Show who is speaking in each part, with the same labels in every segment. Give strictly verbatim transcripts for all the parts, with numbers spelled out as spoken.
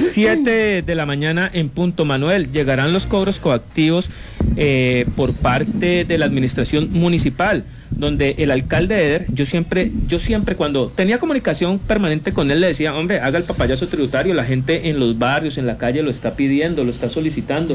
Speaker 1: Siete de la mañana en punto. Manuel, llegarán los cobros coactivos eh, por parte de la administración municipal, donde el alcalde Eder, yo siempre, yo siempre cuando tenía comunicación permanente con él le decía, hombre, haga el papayazo tributario, la gente en los barrios, en la calle lo está pidiendo, lo está solicitando.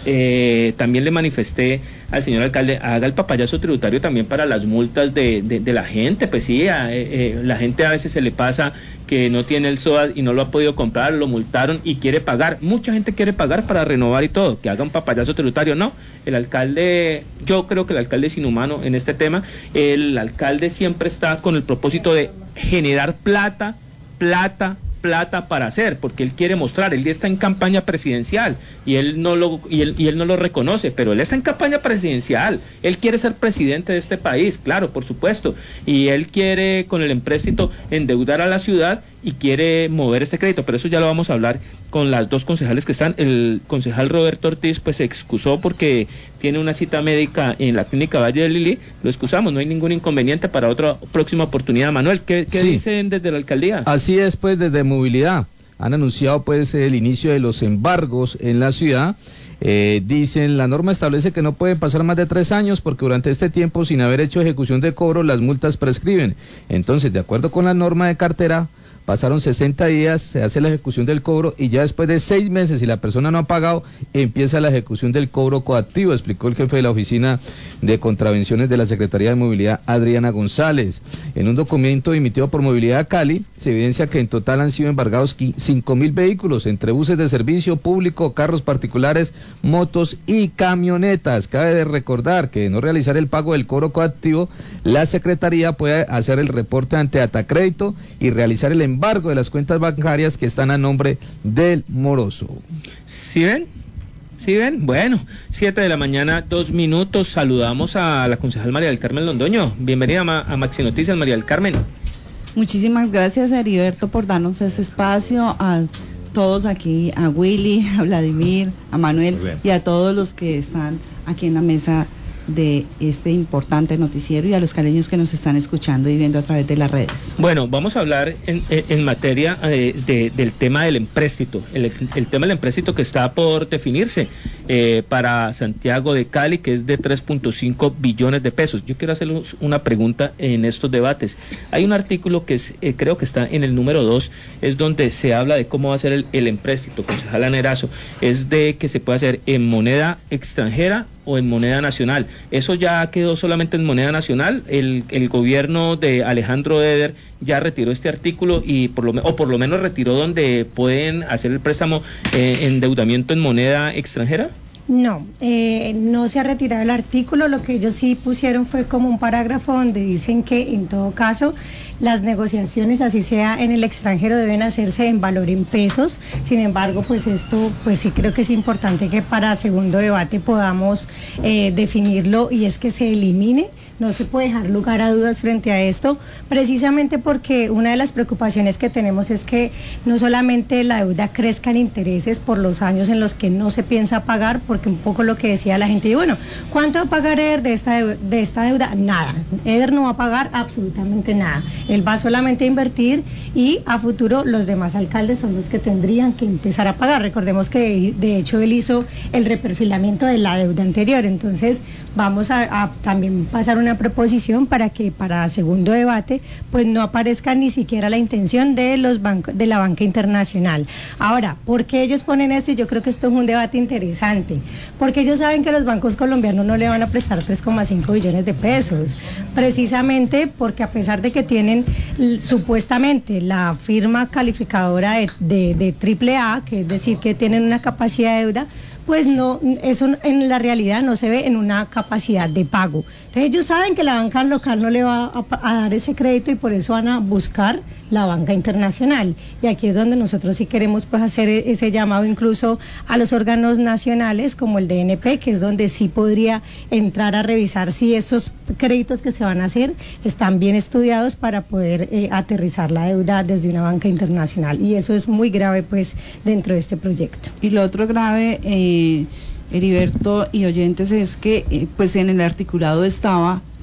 Speaker 1: Eh, también le manifesté al señor alcalde, haga el papayazo tributario también para las multas de, de, de la gente, pues sí, a, eh, la gente a veces se le pasa que no tiene el S O A y no lo ha podido comprar, lo multaron y quiere pagar, mucha gente quiere pagar para renovar y todo, que haga un papayazo tributario, no, el alcalde, yo creo que el alcalde es inhumano en este tema, el alcalde siempre está con el propósito de generar plata, plata, plata para hacer, porque él quiere mostrar, él está en campaña presidencial y él no lo y él, y él no lo reconoce, pero él está en campaña presidencial, él quiere ser presidente de este país, claro, por supuesto, y él quiere con el empréstito endeudar a la ciudad y quiere mover este crédito, pero eso ya lo vamos a hablar con las dos concejales que están. El concejal Roberto Ortiz pues se excusó porque tiene una cita médica en la clínica Valle de Lili, lo excusamos, no hay ningún inconveniente para otra próxima oportunidad. Manuel, ¿qué, qué sí. dicen desde la alcaldía?
Speaker 2: Así es, pues desde movilidad han anunciado pues el inicio de los embargos en la ciudad. Eh, dicen, la norma establece que no pueden pasar más de tres años porque durante este tiempo, sin haber hecho ejecución de cobro, las multas prescriben. Entonces, de acuerdo con la norma de cartera, pasaron sesenta días, se hace la ejecución del cobro y ya después de seis meses, si la persona no ha pagado, empieza la ejecución del cobro coactivo, explicó el jefe de la Oficina de Contravenciones de la Secretaría de Movilidad, Adriana González. En un documento emitido por Movilidad Cali, se evidencia que en total han sido embargados cinco mil vehículos, entre buses de servicio público, carros particulares, motos y camionetas. Cabe de recordar que de no realizar el pago del cobro coactivo, la Secretaría puede hacer el reporte ante Atacrédito y realizar el embargo de las cuentas bancarias que están a nombre del moroso.
Speaker 1: ¿Sí ven? ¿Sí ven? Bueno, siete de la mañana, dos minutos. Saludamos a la concejal María del Carmen Londoño. Bienvenida a, a Maxi Noticias, María del Carmen.
Speaker 3: Muchísimas gracias, Heriberto, por darnos ese espacio, a todos aquí, a Willy, a Vladimir, a Manuel y a todos los que están aquí en la mesa de este importante noticiero y a los caleños que nos están escuchando y viendo a través de las redes.
Speaker 1: Bueno, vamos a hablar en, en materia eh, de, del tema del empréstito, el, el tema del empréstito que está por definirse eh, para Santiago de Cali, que es de tres punto cinco billones de pesos. Yo quiero hacerles una pregunta en estos debates. Hay un artículo que es, eh, creo que está en el número dos, es donde se habla de cómo va a ser el, el empréstito, concejal Anerazo, es de que se puede hacer en moneda extranjera o en moneda nacional. Eso ya quedó solamente en moneda nacional. El, el gobierno de Alejandro Eder ya retiró este artículo y por lo o por lo menos retiró donde pueden hacer el préstamo eh, endeudamiento en moneda extranjera.
Speaker 4: No, eh, no se ha retirado el artículo. Lo que ellos sí pusieron fue como un parágrafo donde dicen que en todo caso las negociaciones, así sea en el extranjero, deben hacerse en valor en pesos. Sin embargo, pues esto, pues sí creo que es importante que para segundo debate podamos eh, definirlo, y es que se elimine. No se puede dejar lugar a dudas frente a esto, precisamente porque una de las preocupaciones que tenemos es que no solamente la deuda crezca en intereses por los años en los que no se piensa pagar, porque un poco lo que decía la gente, y bueno, ¿cuánto va a pagar Eder de esta, de esta deuda? Nada, Eder no va a pagar absolutamente nada, él va solamente a invertir y a futuro los demás alcaldes son los que tendrían que empezar a pagar. Recordemos que de hecho él hizo el reperfilamiento de la deuda anterior, entonces vamos a, a también pasar una una proposición para que para segundo debate pues no aparezca ni siquiera la intención de los bancos de la banca internacional. Ahora, ¿por qué ellos ponen esto? Y yo creo que esto es un debate interesante, porque ellos saben que los bancos colombianos no le van a prestar tres coma cinco billones de pesos, precisamente porque a pesar de que tienen supuestamente la firma calificadora de, de, de triple A, que es decir que tienen una capacidad de deuda, pues no, eso en la realidad no se ve en una capacidad de pago. Entonces ellos saben que la banca local no le va a, a dar ese crédito y por eso van a buscar la banca internacional. Y aquí es donde nosotros sí queremos pues hacer ese llamado incluso a los órganos nacionales como el D N P, que es donde sí podría entrar a revisar si esos créditos que se van a hacer están bien estudiados para poder eh, aterrizar la deuda desde una banca internacional. Y eso es muy grave pues dentro de este proyecto.
Speaker 3: Y lo otro grave, eh, Heriberto y oyentes, es que eh, pues en el articulado estaba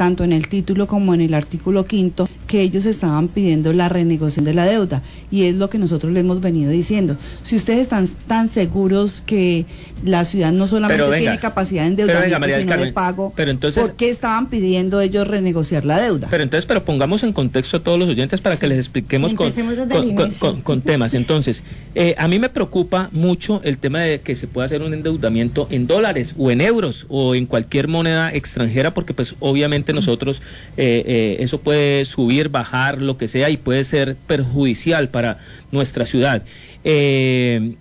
Speaker 3: tanto en el título como en el artículo quinto, que ellos estaban pidiendo la renegociación de la deuda, y es lo que nosotros le hemos venido diciendo. Si ustedes están tan seguros que la ciudad no solamente venga, tiene capacidad de endeudamiento, venga, sino Carmen, de pago, pero entonces, ¿por qué estaban pidiendo ellos renegociar la deuda?
Speaker 1: Pero entonces, pero pongamos en contexto a todos los oyentes para sí, que les expliquemos sí, con, con, con, con, con temas. Entonces, eh, a mí me preocupa mucho el tema de que se pueda hacer un endeudamiento en dólares o en euros o en cualquier moneda extranjera, porque pues obviamente nosotros eh, eh, eso puede subir, bajar, lo que sea, y puede ser perjudicial para nuestra ciudad. Eh,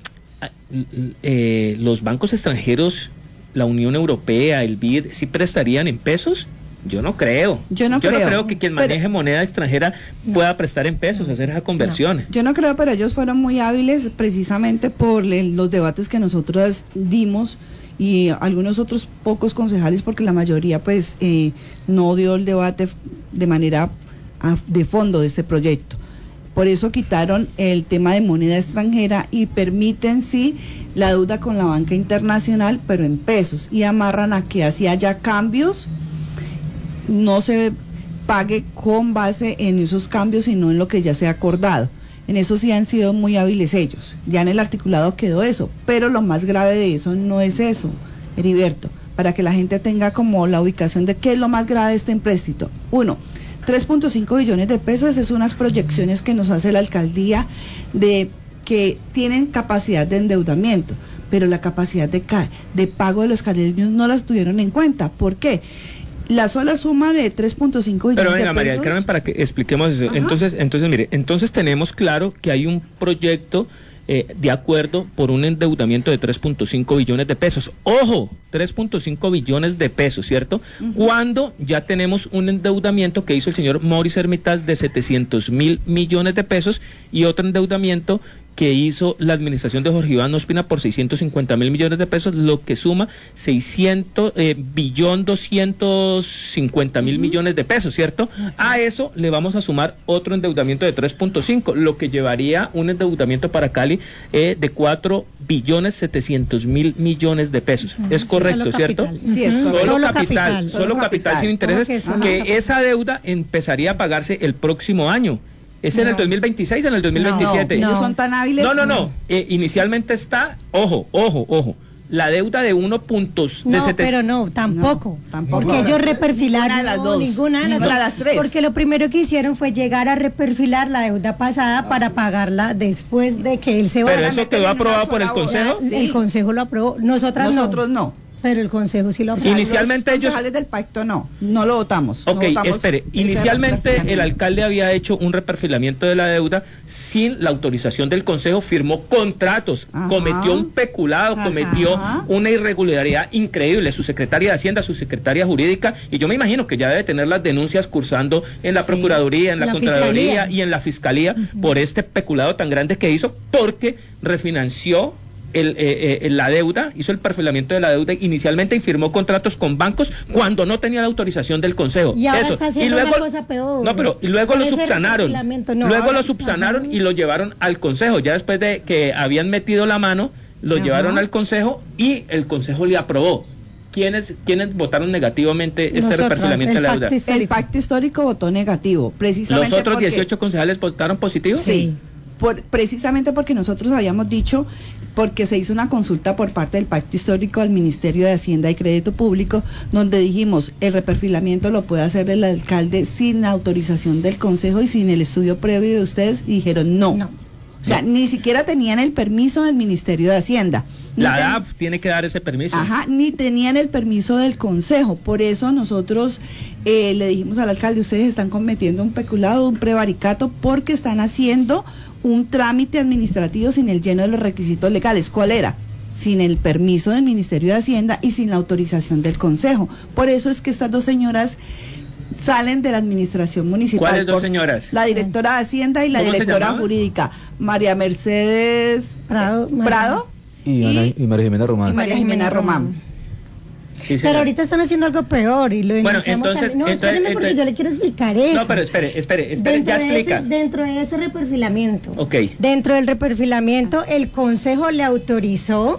Speaker 1: eh, los bancos extranjeros, la Unión Europea, el B I D, ¿sí prestarían en pesos? Yo no creo.
Speaker 3: Yo no,
Speaker 1: yo
Speaker 3: creo.
Speaker 1: no creo que quien maneje pero, moneda extranjera pueda prestar en pesos, hacer esas conversiones.
Speaker 3: No, yo no creo, pero ellos fueron muy hábiles precisamente por el, los debates que nosotros dimos, y algunos otros pocos concejales, porque la mayoría pues eh, no dio el debate de manera a, de fondo de este proyecto. Por eso quitaron el tema de moneda extranjera y permiten sí la deuda con la banca internacional, pero en pesos, y amarran a que así haya cambios, no se pague con base en esos cambios, sino en lo que ya se ha acordado. En eso sí han sido muy hábiles ellos. Ya en el articulado quedó eso, pero lo más grave de eso no es eso, Heriberto, para que la gente tenga como la ubicación de qué es lo más grave de este empréstito. Uno, tres punto cinco billones de pesos, es unas proyecciones que nos hace la alcaldía de que tienen capacidad de endeudamiento, pero la capacidad de, ca de pago de los caleños no las tuvieron en cuenta. ¿Por qué? La sola suma de tres punto cinco billones
Speaker 1: Pero venga,
Speaker 3: de pesos.
Speaker 1: María Carmen, para que expliquemos eso. Ajá. Entonces, entonces mire, entonces tenemos claro que hay un proyecto eh, de acuerdo por un endeudamiento de tres punto cinco billones de pesos. Ojo, tres punto cinco billones de pesos, ¿cierto? Uh-huh. Cuando ya tenemos un endeudamiento que hizo el señor Maurice Hermitage de setecientos mil millones de pesos y otro endeudamiento que hizo la administración de Jorge Iván Ospina por seiscientos cincuenta mil millones de pesos, lo que suma seiscientos eh, billón doscientos cincuenta mil uh-huh. millones de pesos, ¿cierto? Uh-huh. A eso le vamos a sumar otro endeudamiento de tres punto cinco, lo que llevaría un endeudamiento para Cali eh, de cuatro billones setecientos mil millones de pesos. Uh-huh. Es correcto,
Speaker 4: solo
Speaker 1: ¿cierto?
Speaker 3: Sí, es
Speaker 1: solo,
Speaker 3: solo
Speaker 1: capital,
Speaker 3: capital,
Speaker 1: solo, solo capital, capital sin intereses, que, que esa deuda empezaría a pagarse el próximo año. ¿Es no. en el dos mil veintiséis o en el dos mil veintisiete?
Speaker 3: No, no. Ellos son tan hábiles.
Speaker 1: No, no, no. Eh, inicialmente está, ojo, ojo, ojo, la deuda de uno puntos
Speaker 4: no,
Speaker 1: de setecientos.
Speaker 4: Pero no, tampoco.
Speaker 3: No, tampoco.
Speaker 4: Porque ellos reperfilaron.
Speaker 3: Ninguna de las dos.
Speaker 4: Ninguna de las,
Speaker 3: ninguna de las tres.
Speaker 4: Porque lo primero que hicieron fue llegar a reperfilar la deuda pasada para pagarla después de que él se
Speaker 1: vaya. Pero eso quedó aprobado por el Consejo.
Speaker 4: Sí. El Consejo lo aprobó. Nosotras
Speaker 3: Nosotros
Speaker 4: no.
Speaker 3: no.
Speaker 4: Pero el Consejo sí lo aprobó.
Speaker 1: Inicialmente
Speaker 3: los
Speaker 1: ellos...
Speaker 3: concejales del pacto no, no lo votamos.
Speaker 1: Ok,
Speaker 3: no votamos
Speaker 1: espere, inicialmente el alcalde había hecho un reperfilamiento de la deuda sin la autorización del Consejo, firmó contratos, Ajá. cometió un peculado, Ajá. cometió una irregularidad increíble, su secretaria de Hacienda, su secretaria jurídica, y yo me imagino que ya debe tener las denuncias cursando en la sí, Procuraduría, en la, la Contraloría y en la Fiscalía uh-huh. por este peculado tan grande que hizo, porque refinanció El, eh, eh, la deuda, hizo el perfilamiento de la deuda inicialmente y firmó contratos con bancos cuando no tenía la autorización del Consejo.
Speaker 4: Y ahora
Speaker 1: Eso.
Speaker 4: está haciendo
Speaker 1: y luego,
Speaker 4: una cosa peor.
Speaker 1: No, pero y luego lo subsanaron.
Speaker 4: No,
Speaker 1: luego
Speaker 4: ahora,
Speaker 1: lo subsanaron
Speaker 4: ajá.
Speaker 1: y lo llevaron al Consejo. Ya después de que habían metido la mano, lo ajá. llevaron al Consejo y el Consejo le aprobó. ¿Quiénes, ¿Quiénes votaron negativamente este Nosotros, reperfilamiento de la deuda?
Speaker 3: El pacto histórico votó negativo, precisamente.
Speaker 1: ¿Los otros
Speaker 3: porque...
Speaker 1: dieciocho concejales votaron positivo?
Speaker 3: Sí. Por, precisamente porque nosotros habíamos dicho, porque se hizo una consulta por parte del Pacto Histórico al Ministerio de Hacienda y Crédito Público, donde dijimos, el reperfilamiento lo puede hacer el alcalde sin la autorización del Consejo y sin el estudio previo de ustedes, y dijeron no. no. O sea, no. ni siquiera tenían el permiso del Ministerio de Hacienda.
Speaker 1: La D A F tiene que dar ese permiso.
Speaker 3: Ajá, ni tenían el permiso del Consejo. Por eso nosotros eh, le dijimos al alcalde, ustedes están cometiendo un peculado, un prevaricato, porque están haciendo un trámite administrativo sin el lleno de los requisitos legales. ¿Cuál era? Sin el permiso del Ministerio de Hacienda y sin la autorización del Consejo. Por eso es que estas dos señoras salen de la administración municipal.
Speaker 1: ¿Cuáles dos señoras?
Speaker 3: La directora de Hacienda y la directora jurídica, María Mercedes Prado, Prado
Speaker 2: y, y, y María Jimena Román.
Speaker 3: Y María Jimena Román.
Speaker 4: Sí, pero ahorita están haciendo algo peor y lo
Speaker 1: bueno, entonces,
Speaker 4: tan... no,
Speaker 1: entonces,
Speaker 4: espérenme
Speaker 1: entonces,
Speaker 4: porque yo le quiero explicar eso.
Speaker 1: No, pero espere, espere, espere, dentro ya explica.
Speaker 4: Ese, dentro de ese reperfilamiento,
Speaker 1: okay.
Speaker 4: dentro del reperfilamiento, el Consejo le autorizó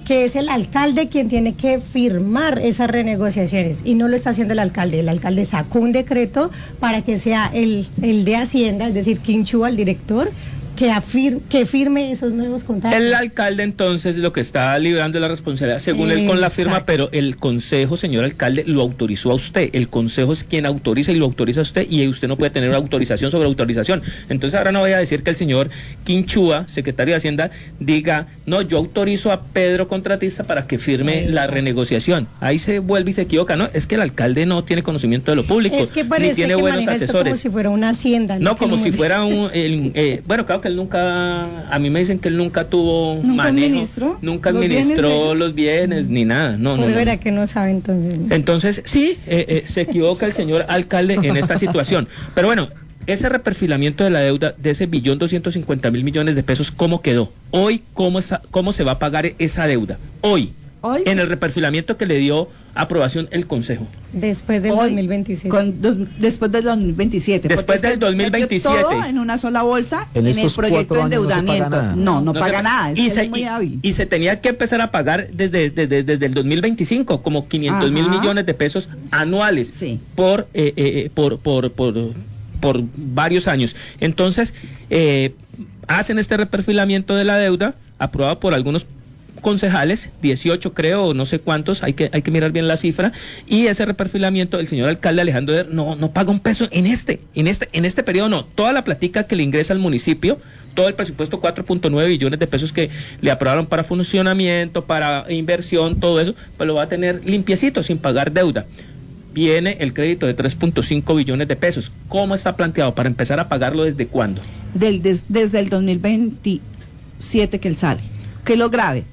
Speaker 4: que es el alcalde quien tiene que firmar esas renegociaciones y no lo está haciendo el alcalde. El alcalde sacó un decreto para que sea el, el de Hacienda, es decir, Quinchua, el director, que, afir, que firme esos nuevos contratos.
Speaker 1: El alcalde entonces lo que está librando la responsabilidad según él con la firma, pero el consejo, señor alcalde, lo autorizó a usted. El consejo es quien autoriza y lo autoriza a usted, y usted no puede tener autorización sobre autorización. Entonces ahora no voy a decir que el señor Quinchua, secretario de Hacienda, diga, no, yo autorizo a Pedro contratista para que firme la renegociación. Ahí se vuelve y se equivoca, ¿no? Es que el alcalde no tiene conocimiento de lo público,
Speaker 4: es que parece
Speaker 1: ni tiene
Speaker 4: que
Speaker 1: buenos asesores.
Speaker 4: Como si fuera una hacienda.
Speaker 1: No, como si fuera un... El, eh, bueno, claro que él nunca... A mí me dicen que él nunca tuvo
Speaker 3: ¿Nunca
Speaker 1: manejo.
Speaker 3: administró
Speaker 1: Nunca
Speaker 3: los
Speaker 1: administró
Speaker 3: bienes
Speaker 1: los bienes, ni nada. No, no,
Speaker 4: Pues
Speaker 1: no.
Speaker 4: verá que no sabe entonces.
Speaker 1: Entonces, sí, eh, eh, se equivoca el señor alcalde en esta situación. Pero bueno, ese reperfilamiento de la deuda de ese billón doscientos cincuenta mil millones de pesos, ¿cómo quedó? Hoy, ¿cómo, está, cómo se va a pagar esa deuda? Hoy. Hoy, en el reperfilamiento que le dio aprobación el Consejo.
Speaker 4: Después del
Speaker 3: Hoy,
Speaker 4: dos mil veintisiete.
Speaker 3: Con, do, después del dos mil veintisiete.
Speaker 1: Después del dos mil veintisiete.
Speaker 3: Todo en una sola bolsa,
Speaker 2: en,
Speaker 3: en el proyecto de endeudamiento. No, no, no, no paga se, nada.
Speaker 1: Y se, y, y se tenía que empezar a pagar desde, desde, desde el dos mil veinticinco, como quinientos mil millones de pesos anuales, sí, por, eh, eh, por, por, por, por varios años. Entonces, eh, hacen este reperfilamiento de la deuda, aprobado por algunos concejales, dieciocho creo, no sé cuántos, hay que hay que mirar bien la cifra, y ese reperfilamiento el señor alcalde Alejandro Eder no no paga un peso en este, en este, en este periodo no, toda la platica que le ingresa al municipio, todo el presupuesto cuatro punto nueve billones de pesos que le aprobaron para funcionamiento, para inversión, todo eso, pues lo va a tener limpiecito, sin pagar deuda. Viene el crédito de tres punto cinco billones de pesos. ¿Cómo está planteado? ¿Para empezar a pagarlo desde cuándo?
Speaker 3: Del, des, desde el dos mil veintisiete que él sale. ¿Qué es lo grave?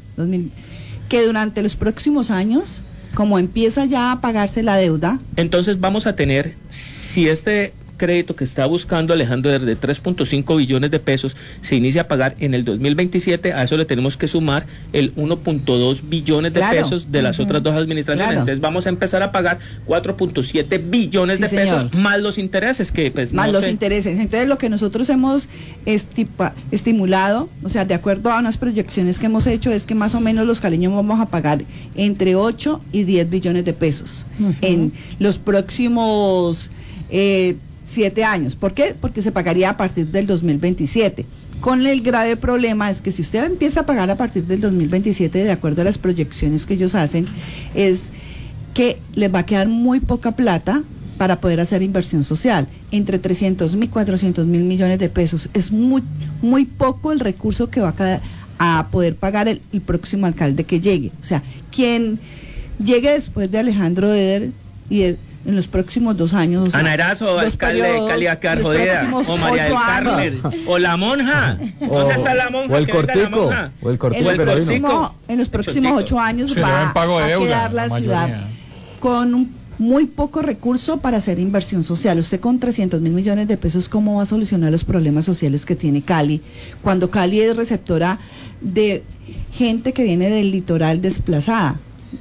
Speaker 3: Que durante los próximos años, como empieza ya a pagarse la deuda,
Speaker 1: entonces vamos a tener, si este crédito que está buscando Alejandro de tres punto cinco billones de pesos se inicia a pagar en el dos mil veintisiete, a eso le tenemos que sumar el uno punto dos billones de claro. pesos de las uh-huh. otras dos administraciones, claro. Entonces vamos a empezar a pagar cuatro punto siete billones sí, de señor. pesos más los intereses que pues
Speaker 3: más
Speaker 1: no
Speaker 3: los
Speaker 1: sé.
Speaker 3: intereses. Entonces lo que nosotros hemos estipa, estimulado, o sea, de acuerdo a unas proyecciones que hemos hecho, es que más o menos los caleños vamos a pagar entre ocho y diez billones de pesos uh-huh. en los próximos eh, siete años. ¿Por qué? Porque se pagaría a partir del dos mil veintisiete. Con el grave problema es que si usted empieza a pagar a partir del dos mil veintisiete, de acuerdo a las proyecciones que ellos hacen, es que les va a quedar muy poca plata para poder hacer inversión social. Entre trescientos mil, cuatrocientos mil millones de pesos. Es muy, muy poco el recurso que va a, cada, a poder pagar el, el próximo alcalde que llegue. O sea, quien llegue después de Alejandro Eder y de, en los próximos dos años. O sea,
Speaker 1: Ana Erazo, alcalde de Cali a quedar jodida, o María del Carmen, o la monja. ¿Dónde está la monja?
Speaker 2: O el cortico, o el cortico.
Speaker 3: En, el próximo, en los próximos ocho años
Speaker 5: Se
Speaker 3: va
Speaker 5: pago de
Speaker 3: a
Speaker 5: deuda,
Speaker 3: quedar la, la ciudad con un muy poco recurso para hacer inversión social. Usted con trescientos mil millones de pesos, ¿cómo va a solucionar los problemas sociales que tiene Cali? Cuando Cali es receptora de gente que viene del litoral desplazada.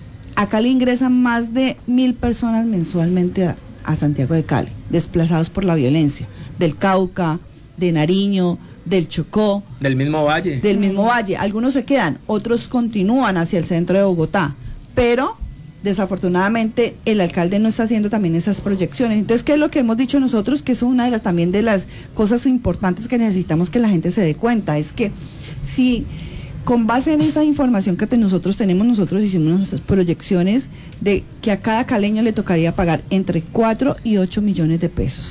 Speaker 3: A Cali ingresan más de mil personas mensualmente a, a Santiago de Cali, desplazados por la violencia, del Cauca, de Nariño, del Chocó.
Speaker 1: Del mismo valle.
Speaker 3: Del mismo valle. Algunos se quedan, otros continúan hacia el centro de Bogotá, pero desafortunadamente el alcalde no está haciendo también esas proyecciones. Entonces, ¿qué es lo que hemos dicho nosotros? Que eso es una de las también de las cosas importantes que necesitamos que la gente se dé cuenta, es que si con base en esa información que te, nosotros tenemos, nosotros hicimos nuestras proyecciones de que a cada caleño le tocaría pagar entre cuatro y ocho millones de pesos.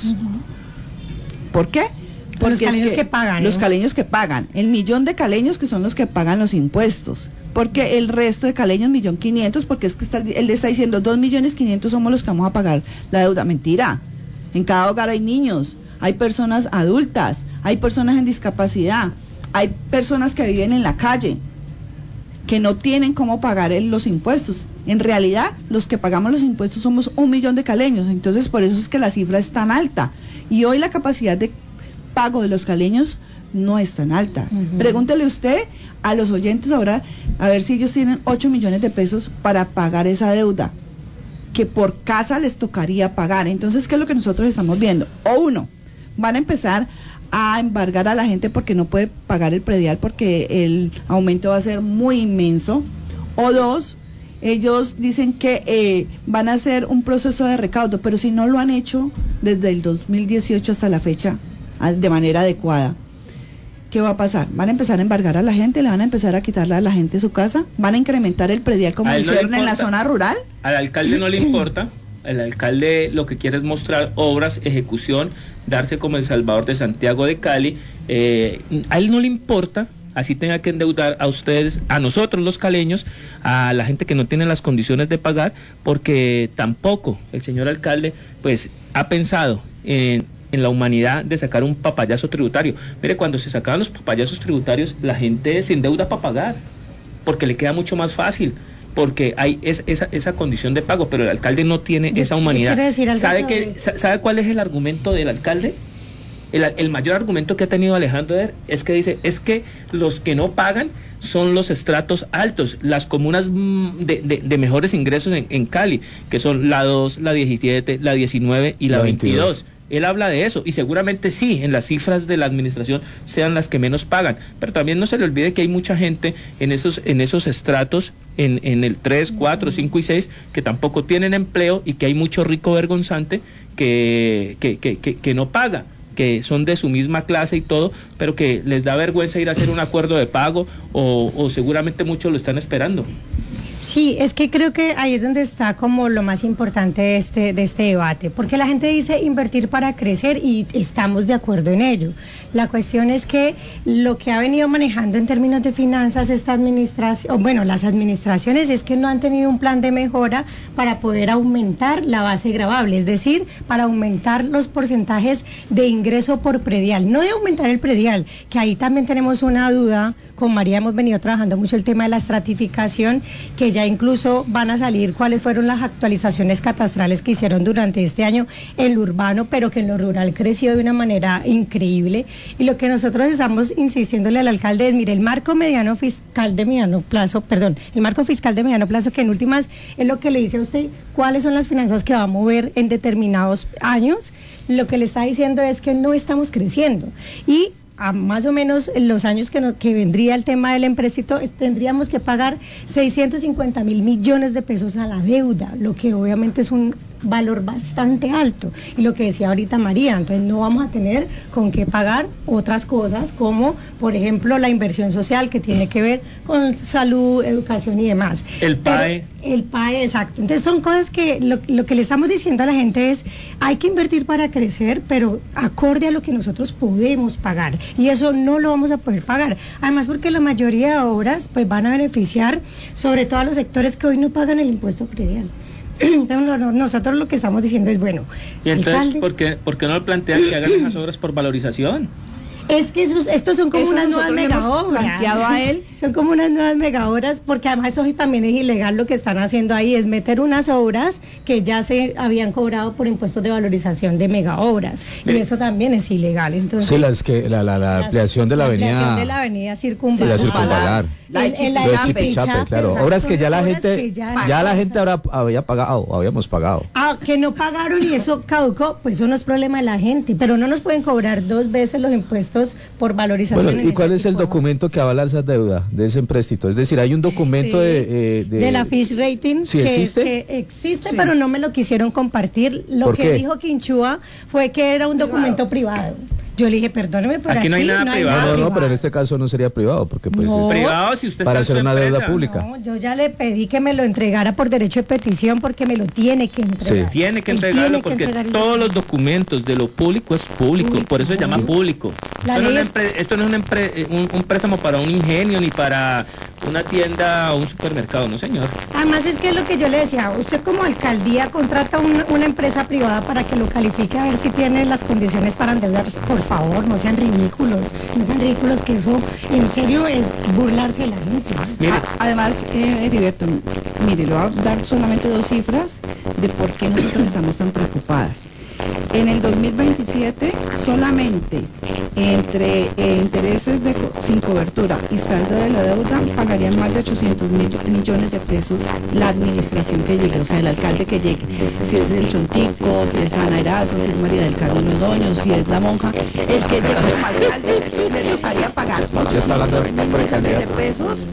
Speaker 3: Uh-huh. ¿Por qué?
Speaker 4: Porque los caleños que, que pagan.
Speaker 3: Los
Speaker 4: ¿no?
Speaker 3: caleños que pagan. El millón de caleños que son los que pagan los impuestos. Porque el resto de caleños, millón quinientos, porque es que está, él le está diciendo dos millones quinientos somos los que vamos a pagar la deuda. Mentira. En cada hogar hay niños, hay personas adultas, hay personas en discapacidad. Hay personas que viven en la calle, que no tienen cómo pagar el, los impuestos. En realidad, los que pagamos los impuestos somos un millón de caleños, entonces por eso es que la cifra es tan alta. Y hoy la capacidad de pago de los caleños no es tan alta. Uh-huh. Pregúntele usted a los oyentes ahora, a ver si ellos tienen ocho millones de pesos para pagar esa deuda, que por casa les tocaría pagar. Entonces, ¿qué es lo que nosotros estamos viendo? O uno, van a empezar a embargar a la gente porque no puede pagar el predial porque el aumento va a ser muy inmenso, O dos, ellos dicen que eh, van a hacer un proceso de recaudo, pero si no lo han hecho desde el dos mil dieciocho hasta la fecha de manera adecuada, ¿qué va a pasar? ¿Van a empezar a embargar a la gente? ¿Le van a empezar a quitarle a la gente su casa? ¿Van a incrementar el predial como lo hicieron en la zona rural?
Speaker 1: Al alcalde no le importa. El alcalde lo que quiere es mostrar obras, ejecución, darse como el Salvador de Santiago de Cali. Eh, a él no le importa, así tenga que endeudar a ustedes, a nosotros los caleños, a la gente que no tiene las condiciones de pagar, porque tampoco el señor alcalde pues ha pensado en, en la humanidad de sacar un papayazo tributario. Mire, cuando se sacaban los papayazos tributarios, la gente se endeuda para pagar, porque le queda mucho más fácil, porque hay es, esa, esa condición de pago, pero el alcalde no tiene yo, esa humanidad. ¿Sabe, que, ¿Sabe cuál es el argumento del alcalde? El, el mayor argumento que ha tenido Alejandro Eder es que dice, es que los que no pagan son los estratos altos, las comunas de, de, de mejores ingresos en, en Cali, que son la dos, la diecisiete, la diecinueve y la, la veintidós. veintidós. Él habla de eso, y seguramente sí, en las cifras de la administración sean las que menos pagan, pero también no se le olvide que hay mucha gente en esos en esos estratos, en, en el tres, cuatro, cinco y seis, que tampoco tienen empleo, y que hay mucho rico vergonzante que, que, que, que, que no paga, que son de su misma clase y todo, pero que les da vergüenza ir a hacer un acuerdo de pago, o, o seguramente muchos lo están esperando.
Speaker 4: Sí, es que creo que ahí es donde está como lo más importante de este, de este debate, porque la gente dice invertir para crecer y estamos de acuerdo en ello. La cuestión es que lo que ha venido manejando en términos de finanzas esta administración, o bueno, las administraciones, es que no han tenido un plan de mejora para poder aumentar la base gravable, es decir, para aumentar los porcentajes de ingreso por predial, no de aumentar el predial, que ahí también tenemos una duda. Con María hemos venido trabajando mucho el tema de la estratificación, que ya incluso van a salir cuáles fueron las actualizaciones catastrales que hicieron durante este año en lo urbano, pero que en lo rural creció de una manera increíble. Y lo que nosotros estamos insistiéndole al alcalde es, mire, el marco mediano fiscal de mediano plazo, perdón, el marco fiscal de mediano plazo, que en últimas es lo que le dice a usted cuáles son las finanzas que va a mover en determinados años, lo que le está diciendo es que no estamos creciendo. Y a más o menos en los años que, no, que vendría el tema del empréstito, tendríamos que pagar seiscientos cincuenta mil millones de pesos a la deuda, lo que obviamente es un valor bastante alto, y lo que decía ahorita María, entonces no vamos a tener con qué pagar otras cosas, como por ejemplo la inversión social, que tiene que ver con salud, educación y demás.
Speaker 1: El P A E.
Speaker 4: Pero el P A E, exacto. Entonces son cosas que lo, lo que le estamos diciendo a la gente es, hay que invertir para crecer, pero acorde a lo que nosotros podemos pagar, y eso no lo vamos a poder pagar, además porque la mayoría de obras pues van a beneficiar sobre todo a los sectores que hoy no pagan el impuesto predial. Entonces, nosotros lo que estamos diciendo es, bueno,
Speaker 1: y entonces, alcalde, ¿por qué, ¿por qué no plantean que hagan esas obras por valorización?
Speaker 4: Es que esos, estos son como
Speaker 3: eso
Speaker 4: unas nuevas megaobras.
Speaker 3: Planteado a él.
Speaker 4: Son como unas nuevas megaobras, porque además eso también es ilegal. Lo que están haciendo ahí es meter unas obras que ya se habían cobrado por impuestos de valorización de megaobras, y eso también es ilegal. Entonces,
Speaker 2: sí, las que la, la, la ampliación de la avenida,
Speaker 4: la ampliación de la avenida Circunvalar,
Speaker 2: sí, la Circunvalar,
Speaker 3: la
Speaker 4: el, el, el
Speaker 2: Chipichape, claro,
Speaker 4: exacto,
Speaker 2: obras que ya la gente
Speaker 4: que ya,
Speaker 2: ya la gente habrá había pagado, habíamos pagado.
Speaker 4: Ah, que no pagaron y eso caducó, pues eso no es problema de la gente, pero no nos pueden cobrar dos veces los impuestos por valorización.
Speaker 2: Bueno, ¿y cuál es el documento que avala esa deuda de ese empréstito? Es decir, hay un documento
Speaker 4: sí,
Speaker 2: de, eh, de...
Speaker 4: de la Fitch Rating,
Speaker 2: ¿sí
Speaker 4: que
Speaker 2: existe?
Speaker 4: Que existe,
Speaker 3: sí,
Speaker 4: pero no me lo quisieron compartir. Lo que
Speaker 2: qué?
Speaker 4: dijo Quinchúa fue que era un documento privado. Yo le dije, perdóneme, pero
Speaker 1: aquí, aquí no hay nada
Speaker 4: no
Speaker 1: privado.
Speaker 4: Hay nada
Speaker 2: no,
Speaker 4: privado.
Speaker 2: no, pero en este caso no sería privado, porque pues
Speaker 4: No.
Speaker 2: es
Speaker 1: Privado si usted
Speaker 2: para
Speaker 1: está
Speaker 2: hacer
Speaker 1: en su
Speaker 2: una deuda
Speaker 1: empresa.
Speaker 2: pública.
Speaker 4: No, yo ya le pedí que me lo entregara por derecho de petición, porque me lo tiene que entregar.
Speaker 2: Sí.
Speaker 1: Tiene que
Speaker 4: Él
Speaker 1: entregarlo
Speaker 4: tiene que
Speaker 1: porque
Speaker 4: entregar el
Speaker 1: todos
Speaker 4: documento.
Speaker 1: los documentos de lo público es público,
Speaker 4: Público,
Speaker 1: por eso se llama
Speaker 4: ¿no?
Speaker 1: público.
Speaker 4: La
Speaker 1: Esto no, es
Speaker 4: ley
Speaker 1: una
Speaker 4: es-
Speaker 1: empre- esto no es una empre- un, un préstamo para un ingenio ni para una tienda o un supermercado, no señor.
Speaker 4: Además es que es lo que yo le decía, usted como alcaldía contrata una, una empresa privada para que lo califique a ver si tiene las condiciones para endeudarse. Por favor, no sean ridículos, no sean ridículos, que eso en serio es burlarse de la gente.
Speaker 1: Mire,
Speaker 3: A- además, eh, Heriberto, mire, le voy a dar solamente dos cifras de por qué nosotros estamos tan preocupadas. En el dos mil veintisiete, solamente entre eh, intereses de co- sin cobertura y saldo de la deuda, pagarían más de ochocientos millo- millones de pesos la administración que llegue, o sea, el alcalde que llegue. Si es el Chontico, si es Ana Erazo, si es María del Carmen Londoño, si es la monja, el que llegue como alcalde le tocaría pagar
Speaker 2: Ya está hablando de-
Speaker 3: ochocientos millones de pesos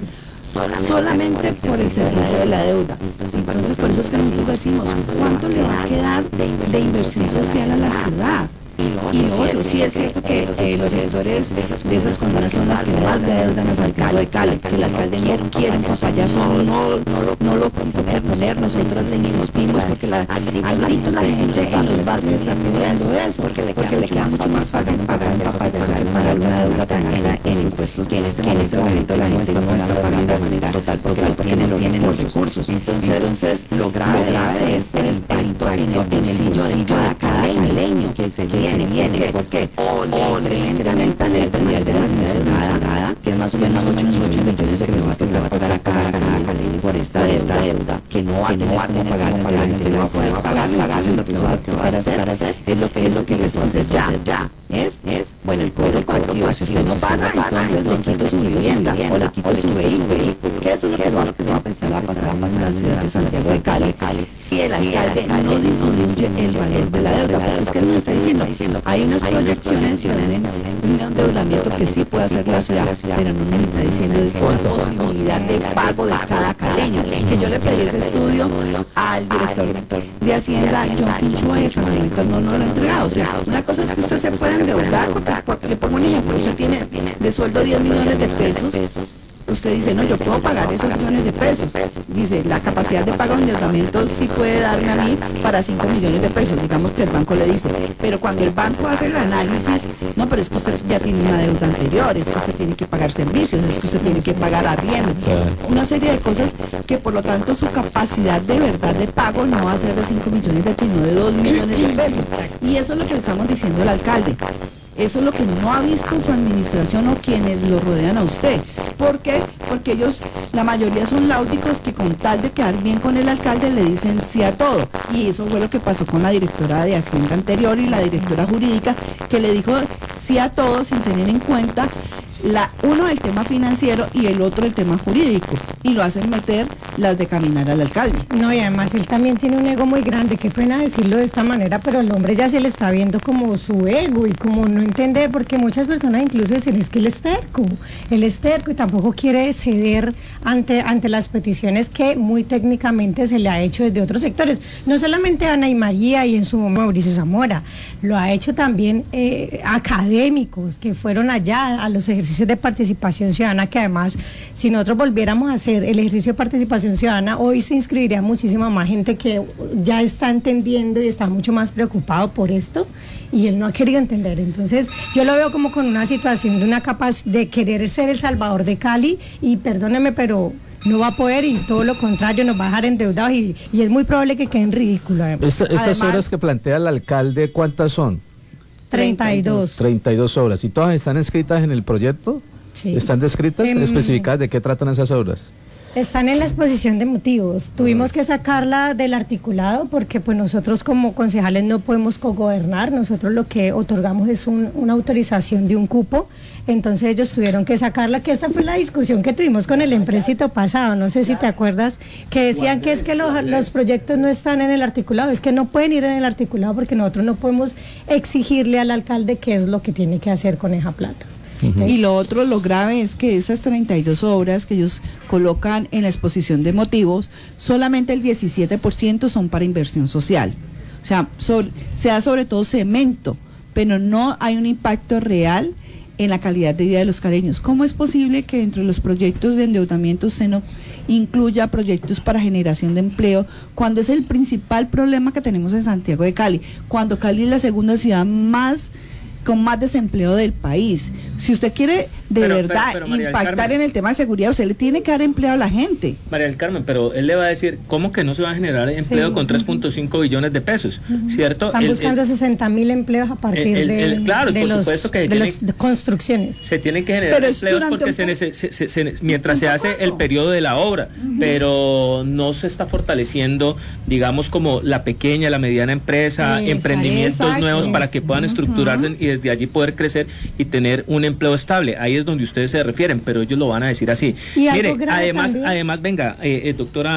Speaker 3: solamente por el servicio de la deuda. Entonces, por eso es que nosotros decimos, ¿cuánto le va a quedar de inversión social a la ciudad? Y lo otro, sí es cierto que eh, los sectores de esas, de esas zonas son las que más le adeudan al alcalde de Cali, que el alcalde no quiere que payaso no, no, no lo, no lo poner, poner, nosotros le insistimos porque la, a gritos la gente en los barrios está pidiendo eso, porque le, porque le queda mucho más fácil pagar, pagar, pagar una deuda tan alta en impuestos que en este, que en este momento la gente no está pagando de manera total porque no tiene, no tiene los recursos. Entonces, entonces lo grave de esto es el impacto en el bolsillo de cada caleño que se viene, viene, porque o le incrementan el predial de las unidades nada, que es más o menos ocho millones que nos va a tocar pagar a cada caleño por esta deuda, que no va a tener cómo pagar, la gente no va a poder pagar, pagar lo que va a tocar hacer, es lo que es lo que les va a hacer ya, ya, es, es, bueno, el cobro colectivo, si usted no paga, entonces le quito su vivienda, o le quito su vehículo, que eso es lo que va a empezar a pasar en la ciudad de Santiago de Cali, si el alcalde no disminuye el valor de la deuda, porque es que él nos está diciendo, hay unas proyecciones de un endeudamiento que sí puede hacer la ciudad, pero no nos está diciendo la posibilidad de pago de cada caleño, que yo le pedí ese estudio al director de Hacienda, John Pincho, y hasta el momento no nos lo ha entregado. O sea, una cosa es que usted se puede endeudar, porque le pongo un ejemplo, usted tiene de sueldo diez millones de pesos, usted dice, no, yo puedo pagar esos millones de pesos. Dice, la capacidad de pago de endeudamiento sí puede darme a mí para cinco millones de pesos, digamos que el banco le dice. Pero cuando el banco hace el análisis, no, pero es que usted ya tiene una deuda anterior, es que usted tiene que pagar servicios, es que usted tiene que pagar arriendo, una serie de cosas que por lo tanto su capacidad de verdad de pago no va a ser de cinco millones de pesos, sino de dos millones de pesos. Y eso es lo que le estamos diciendo al alcalde. Eso es lo que no ha visto su administración o quienes lo rodean a usted. ¿Por qué? Porque ellos, la mayoría son láudicos que con tal de quedar bien con el alcalde le dicen sí a todo. Y eso fue lo que pasó con la directora de Hacienda anterior y la directora jurídica, que le dijo sí a todo sin tener en cuenta la uno el tema financiero y el otro el tema jurídico, y lo hacen meter las de caminar al alcalde.
Speaker 4: No, y además él también tiene un ego muy grande, qué pena decirlo de esta manera, pero el hombre ya se le está viendo como su ego y como no entender, porque muchas personas incluso dicen, es que él es terco, él es terco y tampoco quiere ceder ante, ante las peticiones que muy técnicamente se le ha hecho desde otros sectores, no solamente a Ana y María y en su momento Mauricio Zamora, lo ha hecho también eh, académicos que fueron allá a los ejercicios de participación ciudadana, que además si nosotros volviéramos a hacer el ejercicio de participación ciudadana, hoy se inscribiría muchísima más gente que ya está entendiendo y está mucho más preocupado por esto, y él no ha querido entender. Entonces yo lo veo como con una situación de una capacidad de querer ser el salvador de Cali, y perdóneme, pero no va a poder, y todo lo contrario, nos va a dejar endeudados, y, y es muy probable que queden ridículos.
Speaker 2: Esta, estas además, obras que plantea el alcalde, ¿cuántas son?
Speaker 4: treinta y dos.
Speaker 2: treinta y dos obras. ¿Y todas están escritas en el proyecto?
Speaker 4: Sí.
Speaker 2: ¿Están descritas? Eh, ¿Especificadas de qué tratan esas obras?
Speaker 4: Están en la exposición de motivos. Tuvimos que sacarla del articulado porque pues nosotros como concejales no podemos cogobernar. Nosotros lo que otorgamos es un, una autorización de un cupo. Entonces ellos tuvieron que sacarla, que esa fue la discusión que tuvimos con el empréstito pasado. No sé si te acuerdas, que decían que es que los, los proyectos no están en el articulado. Es que no pueden ir en el articulado porque nosotros no podemos exigirle al alcalde qué es lo que tiene que hacer con esa plata.
Speaker 3: Uh-huh. Y lo otro, lo grave es que esas treinta y dos obras que ellos colocan en la exposición de motivos, solamente el diecisiete por ciento son para inversión social. O sea, sobre, sea sobre todo cemento, pero no hay un impacto real en la calidad de vida de los caleños. ¿Cómo es posible que dentro de los proyectos de endeudamiento se no incluya proyectos para generación de empleo, cuando es el principal problema que tenemos en Santiago de Cali, cuando Cali es la segunda ciudad más con más desempleo del país? Si usted quiere de
Speaker 1: pero,
Speaker 3: verdad
Speaker 1: pero, pero,
Speaker 3: impactar
Speaker 1: Carmen,
Speaker 3: en el tema de seguridad, usted le tiene que dar empleo a la gente.
Speaker 1: María del Carmen, pero él le va a decir, ¿cómo que no se va a generar empleo sí. con tres punto cinco billones de pesos? Uh-huh. ¿Cierto?
Speaker 4: Están el, buscando el, sesenta mil empleos a partir el, el,
Speaker 1: de, claro,
Speaker 4: de,
Speaker 1: por
Speaker 4: los,
Speaker 1: supuesto que
Speaker 4: de,
Speaker 1: tiene,
Speaker 4: los, de construcciones.
Speaker 1: Se tienen que generar pero empleos porque se, se, se, se, mientras se hace el periodo de la obra, uh-huh. pero no se está fortaleciendo, digamos, como la pequeña, la mediana empresa, sí, emprendimientos exacto, nuevos para que puedan uh-huh. estructurarse y desde allí poder crecer y tener un empleo estable. Ahí es donde ustedes se refieren, pero ellos lo van a decir así. Mire, además, también. además, venga, eh, eh, doctora Ana,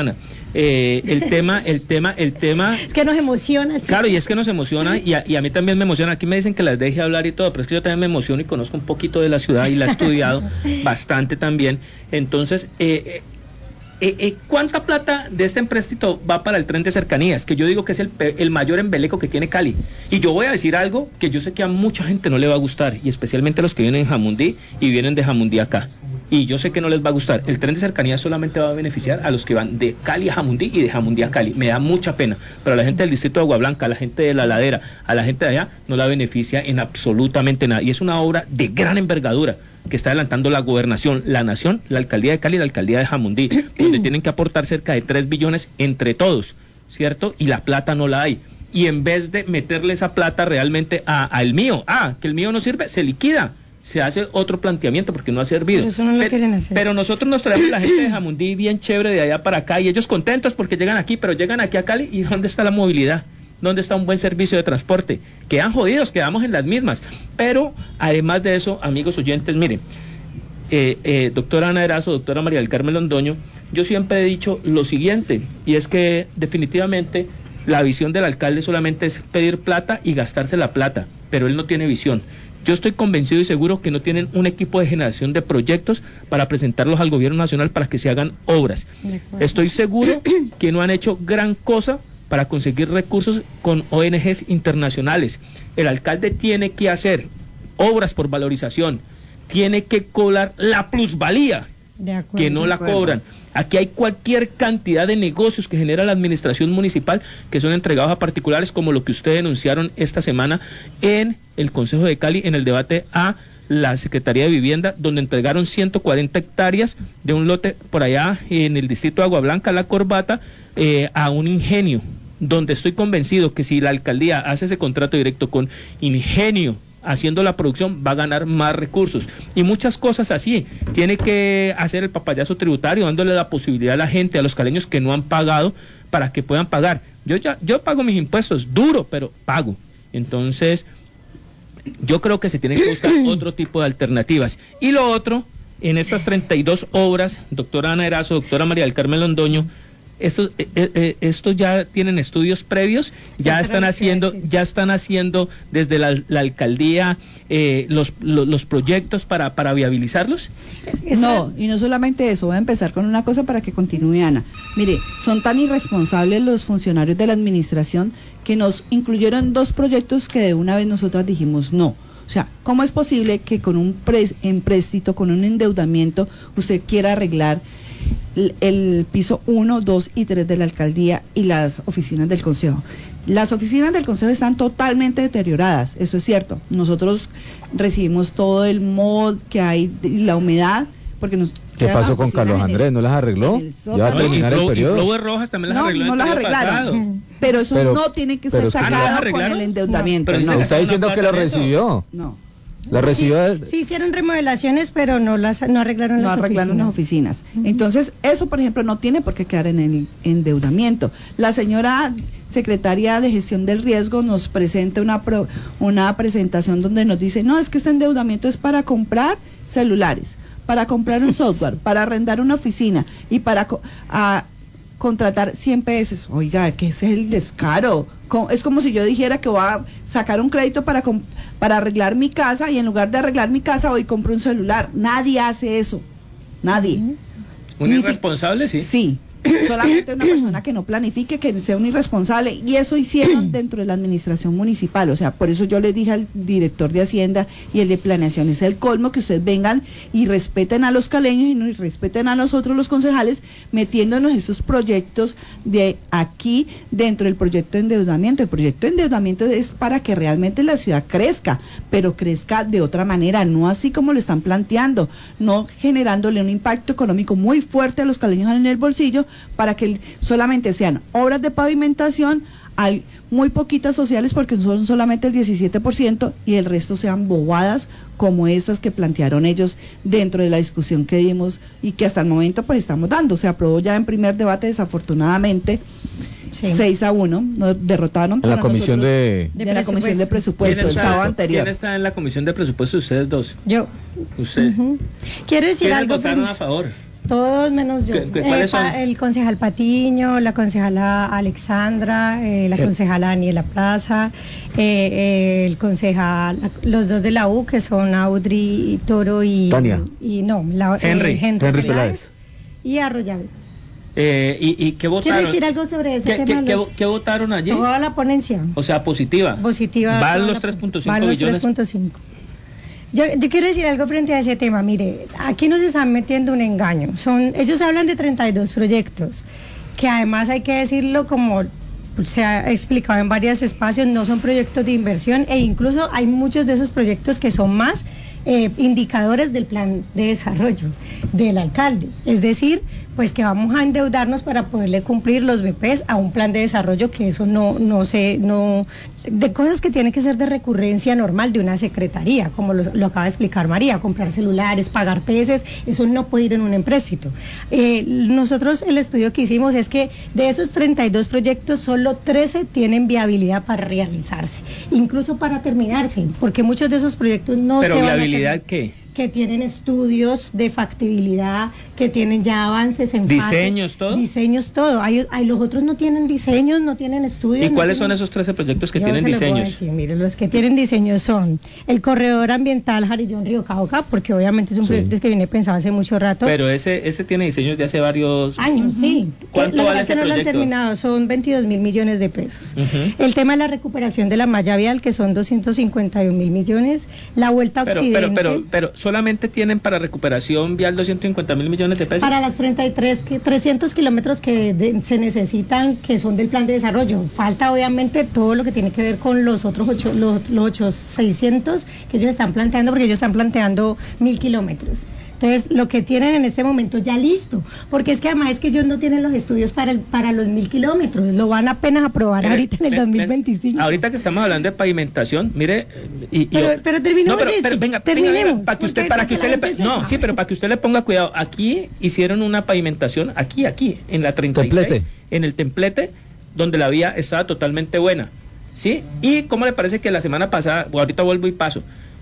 Speaker 1: Eh, el tema, el tema, el tema...
Speaker 4: Es que nos emociona. ¿Sí?
Speaker 1: Claro, y es que nos emociona, y a, y a mí también me emociona. Aquí me dicen que las deje hablar y todo, pero es que yo también me emociono y conozco un poquito de la ciudad y la he estudiado bastante también. Entonces, eh, eh, eh, ¿cuánta plata de este empréstito va para el tren de cercanías? Que yo digo que es el, el mayor embeleco que tiene Cali. Y yo voy a decir algo que yo sé que a mucha gente no le va a gustar, y especialmente a los que vienen en Jamundí y vienen de Jamundí acá. Y yo sé que no les va a gustar. El tren de cercanías solamente va a beneficiar a los que van de Cali a Jamundí y de Jamundí a Cali. Me da mucha pena, pero a la gente del distrito de Agua Blanca, a la gente de la ladera, a la gente de allá, no la beneficia en absolutamente nada. Y es una obra de gran envergadura que está adelantando la gobernación, la nación, la alcaldía de Cali y la alcaldía de Jamundí, donde tienen que aportar cerca de tres billones entre todos, ¿cierto? Y la plata no la hay. Y en vez de meterle esa plata realmente a, a el mío, ah, que el mío no sirve, se liquida. Se hace otro planteamiento porque no ha servido.
Speaker 4: Pero eso no lo
Speaker 1: pero,
Speaker 4: quieren hacer.
Speaker 1: Pero nosotros nos traemos la gente de Jamundí bien chévere de allá para acá, y ellos contentos porque llegan aquí, pero llegan aquí a Cali, ¿y dónde está la movilidad? ¿Dónde está un buen servicio de transporte? Quedan jodidos, quedamos en las mismas. Pero además de eso, amigos oyentes, miren, eh, eh, doctora Ana Erazo, doctora María del Carmen Londoño, yo siempre he dicho lo siguiente, y es que definitivamente la visión del alcalde solamente es pedir plata y gastarse la plata, pero él no tiene visión. Yo estoy convencido y seguro que no tienen un equipo de generación de proyectos para presentarlos al gobierno nacional para que se hagan obras. Estoy seguro que no han hecho gran cosa para conseguir recursos con O N Ges internacionales. El alcalde tiene que hacer obras por valorización, tiene que cobrar la plusvalía, que no la cobran. Aquí hay cualquier cantidad de negocios que genera la administración municipal que son entregados a particulares, como lo que ustedes denunciaron esta semana en el Consejo de Cali, en el debate a la Secretaría de Vivienda, donde entregaron ciento cuarenta hectáreas de un lote por allá en el distrito de Agua Blanca, La Corbata, eh, a un ingenio, donde estoy convencido que si la alcaldía hace ese contrato directo con Ingenio, haciendo la producción, va a ganar más recursos, y muchas cosas así. Tiene que hacer el papayazo tributario, dándole la posibilidad a la gente, a los caleños que no han pagado, para que puedan pagar. Yo ya, yo pago mis impuestos, duro, pero pago. Entonces, yo creo que se tienen que buscar otro tipo de alternativas. Y lo otro, en estas treinta y dos obras, doctora Ana Erazo, doctora María del Carmen Londoño, estos eh, eh, estos ya tienen estudios previos, ya están haciendo ya están haciendo desde la, la alcaldía eh, los, los los proyectos para para viabilizarlos.
Speaker 3: No, y no solamente eso, voy a empezar con una cosa para que continúe Ana. Mire, son tan irresponsables los funcionarios de la administración que nos incluyeron dos proyectos que de una vez nosotras dijimos no. O sea, ¿cómo es posible que con un pre- empréstito, con un endeudamiento, usted quiera arreglar el piso uno, dos y tres de la alcaldía y las oficinas del consejo? Las oficinas del consejo están totalmente deterioradas, eso es cierto. Nosotros recibimos todo el moho que hay y la humedad, porque nos
Speaker 2: ¿Qué pasó con Carlos Andrés? ¿No las arregló? ¿Ya va a terminar el periodo?
Speaker 1: Y Flowes Rojas también las
Speaker 3: no,
Speaker 1: arregló.
Speaker 3: No las arreglaron, pero eso pero, no tiene que ser sacado con el endeudamiento.
Speaker 2: No, pero no. Está diciendo que lo recibió.
Speaker 3: No.
Speaker 2: La recibió.
Speaker 4: Sí, sí hicieron remodelaciones, pero no las no arreglaron
Speaker 3: no
Speaker 4: las
Speaker 3: arreglaron
Speaker 4: oficinas.
Speaker 3: las oficinas. Uh-huh. Entonces, eso, por ejemplo, no tiene por qué quedar en el endeudamiento. La señora secretaria de Gestión del Riesgo nos presenta una pro, una presentación donde nos dice, no, es que este endeudamiento es para comprar celulares, para comprar un software, para arrendar una oficina y para co- a, contratar cien pesos. Oiga, ¿qué es el descaro? Es como si yo dijera que voy a sacar un crédito para comp- para arreglar mi casa, y en lugar de arreglar mi casa voy y compro un celular. Nadie hace eso, nadie.
Speaker 1: ¿Un irresponsable? Sí.
Speaker 3: Sí, solamente una persona que no planifique, que sea un irresponsable, y eso hicieron dentro de la administración municipal. O sea, por eso yo le dije al director de Hacienda y el de Planeación, es el colmo que ustedes vengan y respeten a los caleños y no respeten a nosotros los concejales, metiéndonos estos proyectos de aquí dentro del proyecto de endeudamiento. El proyecto de endeudamiento es para que realmente la ciudad crezca, pero crezca de otra manera, no así como lo están planteando, no generándole un impacto económico muy fuerte a los caleños en el bolsillo, para que solamente sean obras de pavimentación, hay muy poquitas sociales porque son solamente el diecisiete por ciento, y el resto sean bobadas como estas que plantearon ellos dentro de la discusión que dimos y que hasta el momento pues estamos dando. Se aprobó ya en primer debate, desafortunadamente, sí. seis a uno, nos derrotaron
Speaker 2: en la comisión de,
Speaker 3: de, de la comisión de presupuesto el sábado anterior.
Speaker 1: ¿Quién está en la comisión de presupuesto? Ustedes dos.
Speaker 4: Yo.
Speaker 1: Usted.
Speaker 4: Uh-huh. Quiero decir
Speaker 1: ¿Quiénes
Speaker 4: algo.
Speaker 1: votaron a favor?
Speaker 4: Todos menos yo.
Speaker 1: ¿Qué, qué, ¿Cuáles
Speaker 4: eh,
Speaker 1: son?
Speaker 4: pa, el concejal Patiño, la concejala Alexandra, eh, la el... concejala Daniela Plaza, eh, eh, el concejal, los dos de la U que son Audrey Toro y...
Speaker 2: Tania.
Speaker 4: Y no, la,
Speaker 1: Henry.
Speaker 4: Eh, Henry,
Speaker 2: Henry Peláez.
Speaker 4: Y Arroyave.
Speaker 1: Eh, y, ¿Y qué votaron?
Speaker 4: ¿Quieres decir algo sobre ese
Speaker 1: ¿Qué,
Speaker 4: tema?
Speaker 1: ¿qué,
Speaker 4: los...
Speaker 1: qué, ¿Qué votaron allí?
Speaker 4: Toda la ponencia.
Speaker 1: O sea, positiva.
Speaker 4: Positiva.
Speaker 1: Van los
Speaker 4: la...
Speaker 1: tres punto cinco
Speaker 4: Van los
Speaker 1: billones.
Speaker 4: tres punto cinco. Yo, yo quiero decir algo frente a ese tema. Mire, aquí nos están metiendo un engaño. Son, ellos hablan de treinta y dos proyectos, que además hay que decirlo como se ha explicado en varios espacios, no son proyectos de inversión e incluso hay muchos de esos proyectos que son más eh, indicadores del plan de desarrollo del alcalde. Es decir, pues que vamos a endeudarnos para poderle cumplir los B Ps a un plan de desarrollo que eso no, no se, no, de cosas que tienen que ser de recurrencia normal de una secretaría, como lo, lo acaba de explicar María, comprar celulares, pagar P S, eso no puede ir en un empréstito. Eh, nosotros el estudio que hicimos es que de esos treinta y dos proyectos, solo trece tienen viabilidad para realizarse, incluso para terminarse, porque muchos de esos proyectos no
Speaker 1: ¿Pero
Speaker 4: se van a
Speaker 1: viabilidad
Speaker 4: terminar.
Speaker 1: qué?
Speaker 4: Que tienen estudios de factibilidad, que tienen ya avances en
Speaker 1: diseños,
Speaker 4: fase,
Speaker 1: todo.
Speaker 4: Diseños, todo. Hay, hay, los otros no tienen diseños, no tienen estudios.
Speaker 1: ¿Y
Speaker 4: no
Speaker 1: cuáles
Speaker 4: tienen...
Speaker 1: son esos trece proyectos que
Speaker 4: Yo
Speaker 1: tienen
Speaker 4: se los voy a
Speaker 1: diseños?
Speaker 4: decir, mire, los que tienen diseños son el corredor ambiental Jarillón Río Cauca, porque obviamente es un sí. proyecto que viene pensado hace mucho rato.
Speaker 1: Pero ese ese tiene diseños de hace varios
Speaker 4: años, uh-huh. sí.
Speaker 1: ¿Cuánto vale ese
Speaker 4: no
Speaker 1: proyecto?
Speaker 4: Lo han terminado, son veintidós mil millones de pesos. Uh-huh. El tema de la recuperación de la malla vial, que son doscientos cincuenta y un mil millones. La vuelta a
Speaker 1: pero,
Speaker 4: Occidente.
Speaker 1: Pero, pero, pero, solamente tienen para recuperación vial doscientos cincuenta mil millones de pesos.
Speaker 4: Para las treinta y tres, que, trescientos kilómetros que de, se necesitan, que son del plan de desarrollo. Falta obviamente todo lo que tiene que ver con los otros ocho, los, los ocho, seiscientos que ellos están planteando, porque ellos están planteando mil kilómetros. Entonces, lo que tienen en este momento ya listo, porque es que además es que ellos no tienen los estudios para el, para los mil kilómetros, lo van apenas a aprobar mire, ahorita en el me, dos mil veinticinco.
Speaker 1: Ahorita que estamos hablando de pavimentación, mire, y, y
Speaker 4: pero,
Speaker 1: yo,
Speaker 4: pero terminemos
Speaker 1: no, pero,
Speaker 4: este,
Speaker 1: pero venga,
Speaker 4: terminemos,
Speaker 1: venga, venga, para que usted, para que usted le, no, sí, pero para que usted le ponga cuidado, aquí hicieron una pavimentación, aquí, aquí, en la treinta y seis, templete. En el templete, donde la vía estaba totalmente buena, ¿sí? Y cómo le parece que la semana pasada, bueno, ahorita vuelvo y paso,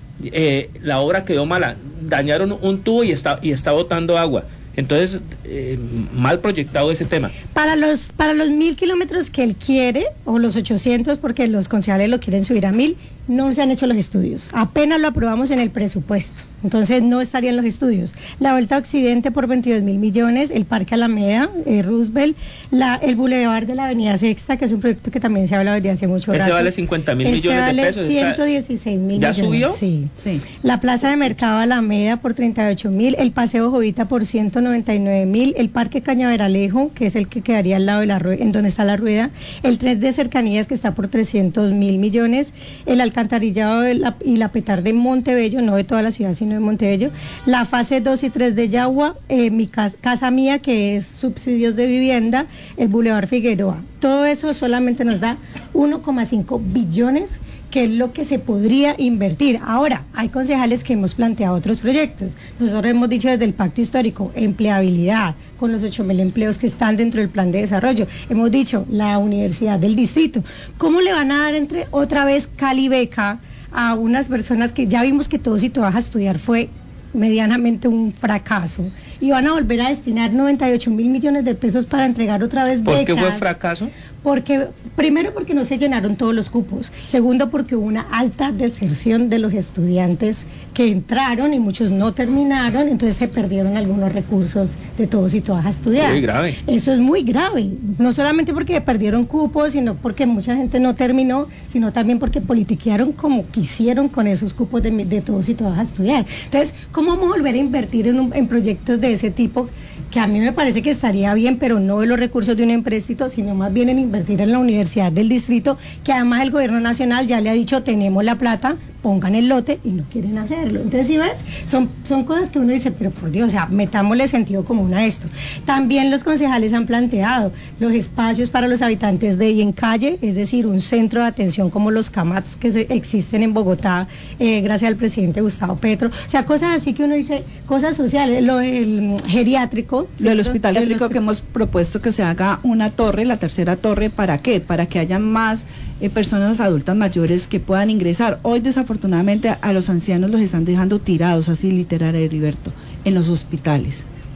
Speaker 1: Eh, la obra quedó mala, dañaron un tubo y está y está botando agua, entonces eh, mal proyectado ese tema.
Speaker 4: Para los para los mil kilómetros que él quiere, o los ochocientos, porque los concejales lo quieren subir a mil, no se han hecho los estudios, apenas lo aprobamos en el presupuesto, entonces no estarían los estudios. La vuelta a Occidente por veintidós mil millones, el Parque Alameda, eh, Roosevelt, la, el Boulevard de la Avenida Sexta, que es un proyecto que también se habla desde hace mucho
Speaker 1: Ese
Speaker 4: rato.
Speaker 1: vale cincuenta mil millones
Speaker 4: vale
Speaker 1: de pesos.
Speaker 4: ciento dieciséis mil
Speaker 1: ¿Ya
Speaker 4: millones.
Speaker 1: subió?
Speaker 4: Sí. sí. La Plaza de Mercado Alameda por treinta y ocho mil, el Paseo Jovita por ciento noventa y nueve mil, el Parque Cañaveralejo, que es el que quedaría al lado de la rueda, en donde está la rueda, el tren de cercanías que está por trescientos mil millones, el alcantarillado de la, y la petar de Montebello, no de toda la ciudad sino de Montebello, la fase dos y tres de Yagua, eh, mi casa, casa mía que es subsidios de vivienda, el Boulevard Figueroa, todo eso solamente nos da uno coma cinco billones, que es lo que se podría invertir. Ahora, hay concejales que hemos planteado otros proyectos. Nosotros hemos dicho desde el Pacto Histórico, empleabilidad, con los ocho mil empleos que están dentro del plan de desarrollo. Hemos dicho, la Universidad del Distrito. ¿Cómo le van a dar entre otra vez Cali beca a unas personas que ya vimos que todos y todas a estudiar fue medianamente un fracaso? Y van a volver a destinar noventa y ocho mil millones de pesos para entregar otra vez becas.
Speaker 1: ¿Por qué fue fracaso?
Speaker 4: Porque, primero porque no se llenaron todos los cupos, segundo porque hubo una alta deserción de los estudiantes que entraron y muchos no terminaron, entonces se perdieron algunos recursos de todos y todas a estudiar.
Speaker 1: Muy grave.
Speaker 4: Eso es muy grave, no solamente porque perdieron cupos, sino porque mucha gente no terminó, sino también porque politiquearon como quisieron con esos cupos de, de todos y todas a estudiar. Entonces, ¿cómo vamos a volver a invertir en, un, en proyectos de ese tipo? Que a mí me parece que estaría bien, pero no de los recursos de un empréstito, sino más bien en invertir en la Universidad del Distrito, que además el gobierno nacional ya le ha dicho, tenemos la plata, pongan el lote, y no quieren hacerlo. Entonces, ¿sí ves? Son, son cosas que uno dice, pero por Dios, o sea, metámosle sentido común a esto. También los concejales han planteado los espacios para los habitantes de y en calle, es decir, un centro de atención como los CAMATs que se, existen en Bogotá, eh, gracias al presidente Gustavo Petro. O sea, cosas así que uno dice, cosas sociales, lo del geriátrico.
Speaker 3: Lo del hospital geriátrico que hemos propuesto que se haga una torre, la tercera torre, ¿para qué? Para que haya más eh, personas adultas mayores que puedan ingresar. Hoy desafortunadamente a, a los ancianos los están dejando tirados, así literal, Heriberto, en los hospitales.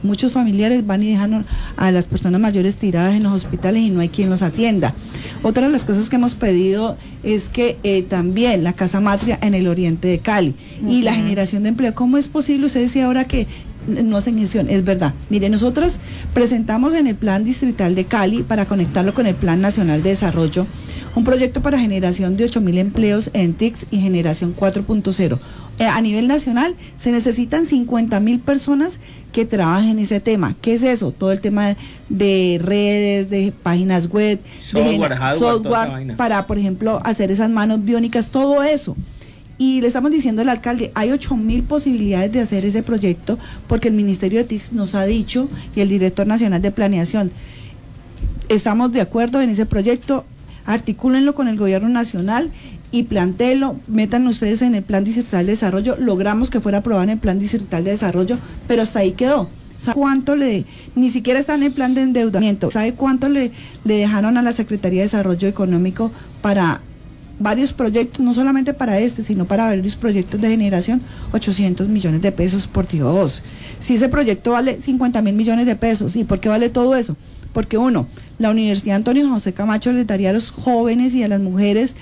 Speaker 3: Muchos familiares van y dejan a las personas mayores tiradas en los hospitales y no hay quien los atienda. Otra de las cosas que hemos pedido es que eh, también la Casa Matria en el oriente de Cali uh-huh. y la generación de empleo. ¿Cómo es posible? Usted decía ahora que no hacen gestión. Es verdad. Mire, nosotros presentamos en el Plan Distrital de Cali, para conectarlo con el Plan Nacional de Desarrollo, un proyecto para generación de ocho mil empleos en T I C S y generación cuatro punto cero. Eh, a nivel nacional se necesitan cincuenta mil personas que trabajen ese tema. ¿Qué es eso? Todo el tema de, de redes, de páginas web,
Speaker 1: software,
Speaker 3: de
Speaker 1: hardware,
Speaker 3: software para, por ejemplo, hacer esas manos biónicas, todo eso. Y le estamos diciendo al alcalde, hay ocho mil posibilidades de hacer ese proyecto, porque el Ministerio de T I C S nos ha dicho, y el Director Nacional de Planeación, estamos de acuerdo en ese proyecto, articúlenlo con el Gobierno Nacional y plantéenlo, metan ustedes en el Plan Distrital de Desarrollo. Logramos que fuera aprobado en el Plan Distrital de Desarrollo, pero hasta ahí quedó. ¿Sabe cuánto le, ni siquiera está en el plan de endeudamiento? ¿Sabe cuánto le, le dejaron a la Secretaría de Desarrollo Económico para varios proyectos, no solamente para este, sino para varios proyectos de generación? ochocientos millones de pesos, por Dios. Si ese proyecto vale cincuenta mil millones de pesos, ¿y por qué vale todo eso? Porque uno, la Universidad Antonio José Camacho les daría a los jóvenes y a las mujeres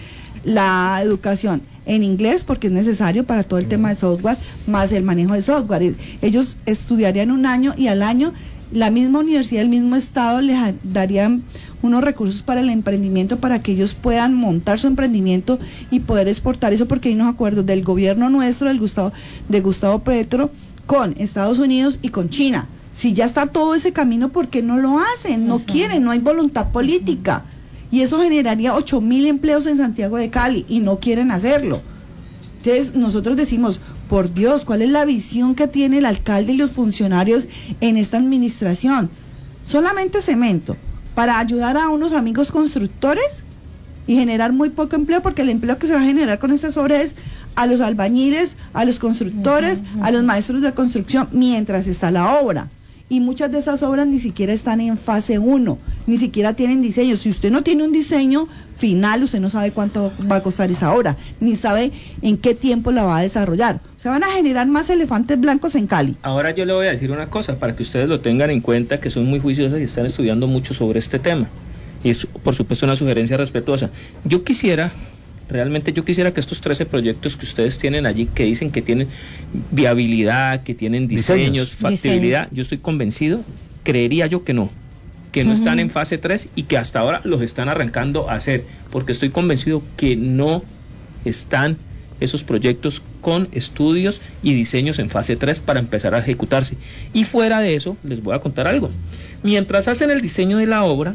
Speaker 3: la educación en inglés, porque es necesario para todo el tema de software, más el manejo de software. Ellos estudiarían un año y al año la misma universidad, el mismo estado les darían unos recursos para el emprendimiento, para que ellos puedan montar su emprendimiento y poder exportar eso, porque hay unos acuerdos del gobierno nuestro, del Gustavo, de Gustavo Petro, con Estados Unidos y con China. Si ya está todo ese camino, ¿por qué no lo hacen? No uh-huh. quieren, no hay voluntad política. Y eso generaría ocho mil empleos en Santiago de Cali, y no quieren hacerlo. Entonces nosotros decimos, por Dios, ¿cuál es la visión que tiene el alcalde y los funcionarios en esta administración? Solamente cemento, para ayudar a unos amigos constructores y generar muy poco empleo, porque el empleo que se va a generar con estas obras es a los albañiles, a los constructores, uh-huh, uh-huh. a los maestros de construcción, mientras está la obra. Y muchas de esas obras ni siquiera están en fase uno, ni siquiera tienen diseño. Si usted no tiene un diseño final, usted no sabe cuánto va a costar esa obra, ni sabe en qué tiempo la va a desarrollar. O sea, van a generar más elefantes blancos en Cali.
Speaker 1: Ahora yo le voy a decir una cosa, para que ustedes lo tengan en cuenta, que son muy juiciosos y están estudiando mucho sobre este tema. Y es, por supuesto, una sugerencia respetuosa. Yo quisiera... Realmente yo quisiera que estos trece proyectos que ustedes tienen allí, que dicen que tienen viabilidad, que tienen diseños, diseños. factibilidad, Diseño. Yo estoy convencido, creería yo que no, que no uh-huh. están en fase tres y que hasta ahora los están arrancando a hacer, porque estoy convencido que no están esos proyectos con estudios y diseños en fase tres para empezar a ejecutarse. Y fuera de eso, les voy a contar algo. Mientras hacen el diseño de la obra,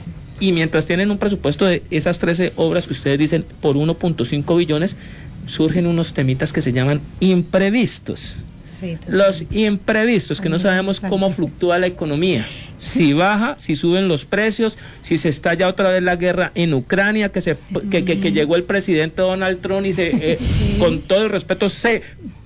Speaker 1: y mientras tienen un presupuesto de esas trece obras que ustedes dicen por uno punto cinco billones, surgen unos temitas que se llaman imprevistos. Sí, los imprevistos, que no sabemos cómo fluctúa la economía, si baja, si suben los precios, si se estalla otra vez la guerra en Ucrania, que se que, que, que llegó el presidente Donald Trump y se eh, con todo el respeto se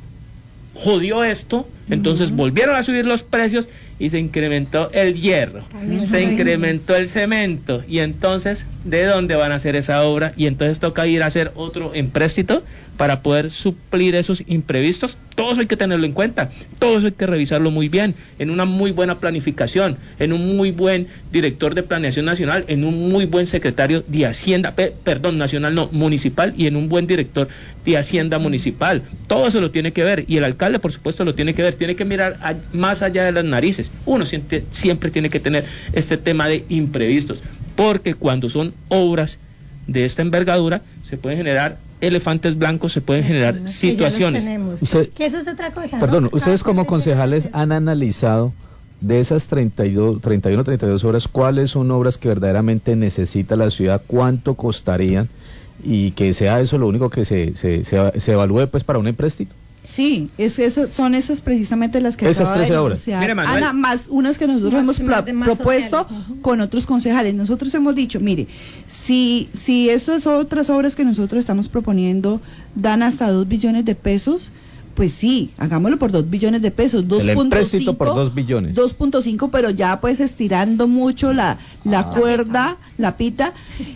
Speaker 1: jodió esto, entonces uh-huh. volvieron a subir los precios y se incrementó el hierro, También se incrementó el cemento, y entonces ¿de dónde van a hacer esa obra? Y entonces toca ir a hacer otro empréstito para poder suplir esos imprevistos. Todo eso hay que tenerlo en cuenta, todo eso hay que revisarlo muy bien, en una muy buena planificación, en un muy buen director de planeación nacional, en un muy buen secretario de Hacienda, pe- perdón, nacional no, municipal, y en un buen director de Hacienda sí. municipal. Todo eso lo tiene que ver, y el alcalde por supuesto lo tiene que ver, tiene que mirar a, más allá de las narices. Uno siempre, siempre tiene que tener este tema de imprevistos, porque cuando son obras de esta envergadura se pueden generar elefantes blancos, se pueden generar
Speaker 4: que
Speaker 1: situaciones.
Speaker 4: Usted, que eso es otra cosa.
Speaker 2: Perdón,
Speaker 4: ¿no?
Speaker 2: ustedes como concejales han analizado de esas treinta y dos, treinta y uno, treinta y dos obras, ¿cuáles son obras que verdaderamente necesita la ciudad? ¿Cuánto costarían? Y que sea eso lo único que se, se, se, se evalúe pues para un empréstito.
Speaker 3: Sí, es, es, son esas precisamente las que
Speaker 2: esas trece obras.
Speaker 3: Mire, Ana, más unas que nosotros más, hemos más, pro, más propuesto uh-huh. con otros concejales. Nosotros hemos dicho, mire, si si estas otras obras que nosotros estamos proponiendo dan hasta dos billones de pesos, pues sí, hagámoslo por dos billones de pesos.
Speaker 2: El empréstito por dos billones.
Speaker 3: dos punto cinco, pero ya pues estirando mucho la, la ah, cuerda, la pita.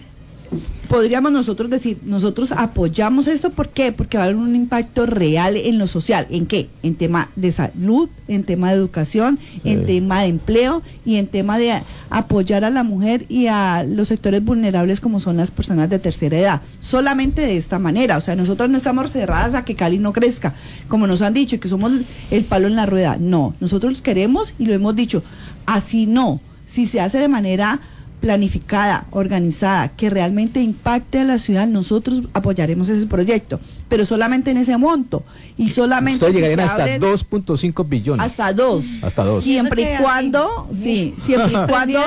Speaker 3: podríamos nosotros decir, nosotros apoyamos esto, ¿por qué? Porque va a haber un impacto real en lo social. ¿En qué? En tema de salud, en tema de educación, sí. en tema de empleo y en tema de apoyar a la mujer y a los sectores vulnerables como son las personas de tercera edad. Solamente de esta manera, o sea, nosotros no estamos cerradas a que Cali no crezca, como nos han dicho, que somos el palo en la rueda. No, nosotros queremos y lo hemos dicho, así no, si se hace de manera planificada, organizada, que realmente impacte a la ciudad, nosotros apoyaremos ese proyecto, pero solamente en ese monto y solamente
Speaker 2: ustedes llegarían hasta dos punto cinco billones,
Speaker 3: hasta dos,
Speaker 2: hasta dos,
Speaker 3: siempre y cuando, sí, siempre y cuando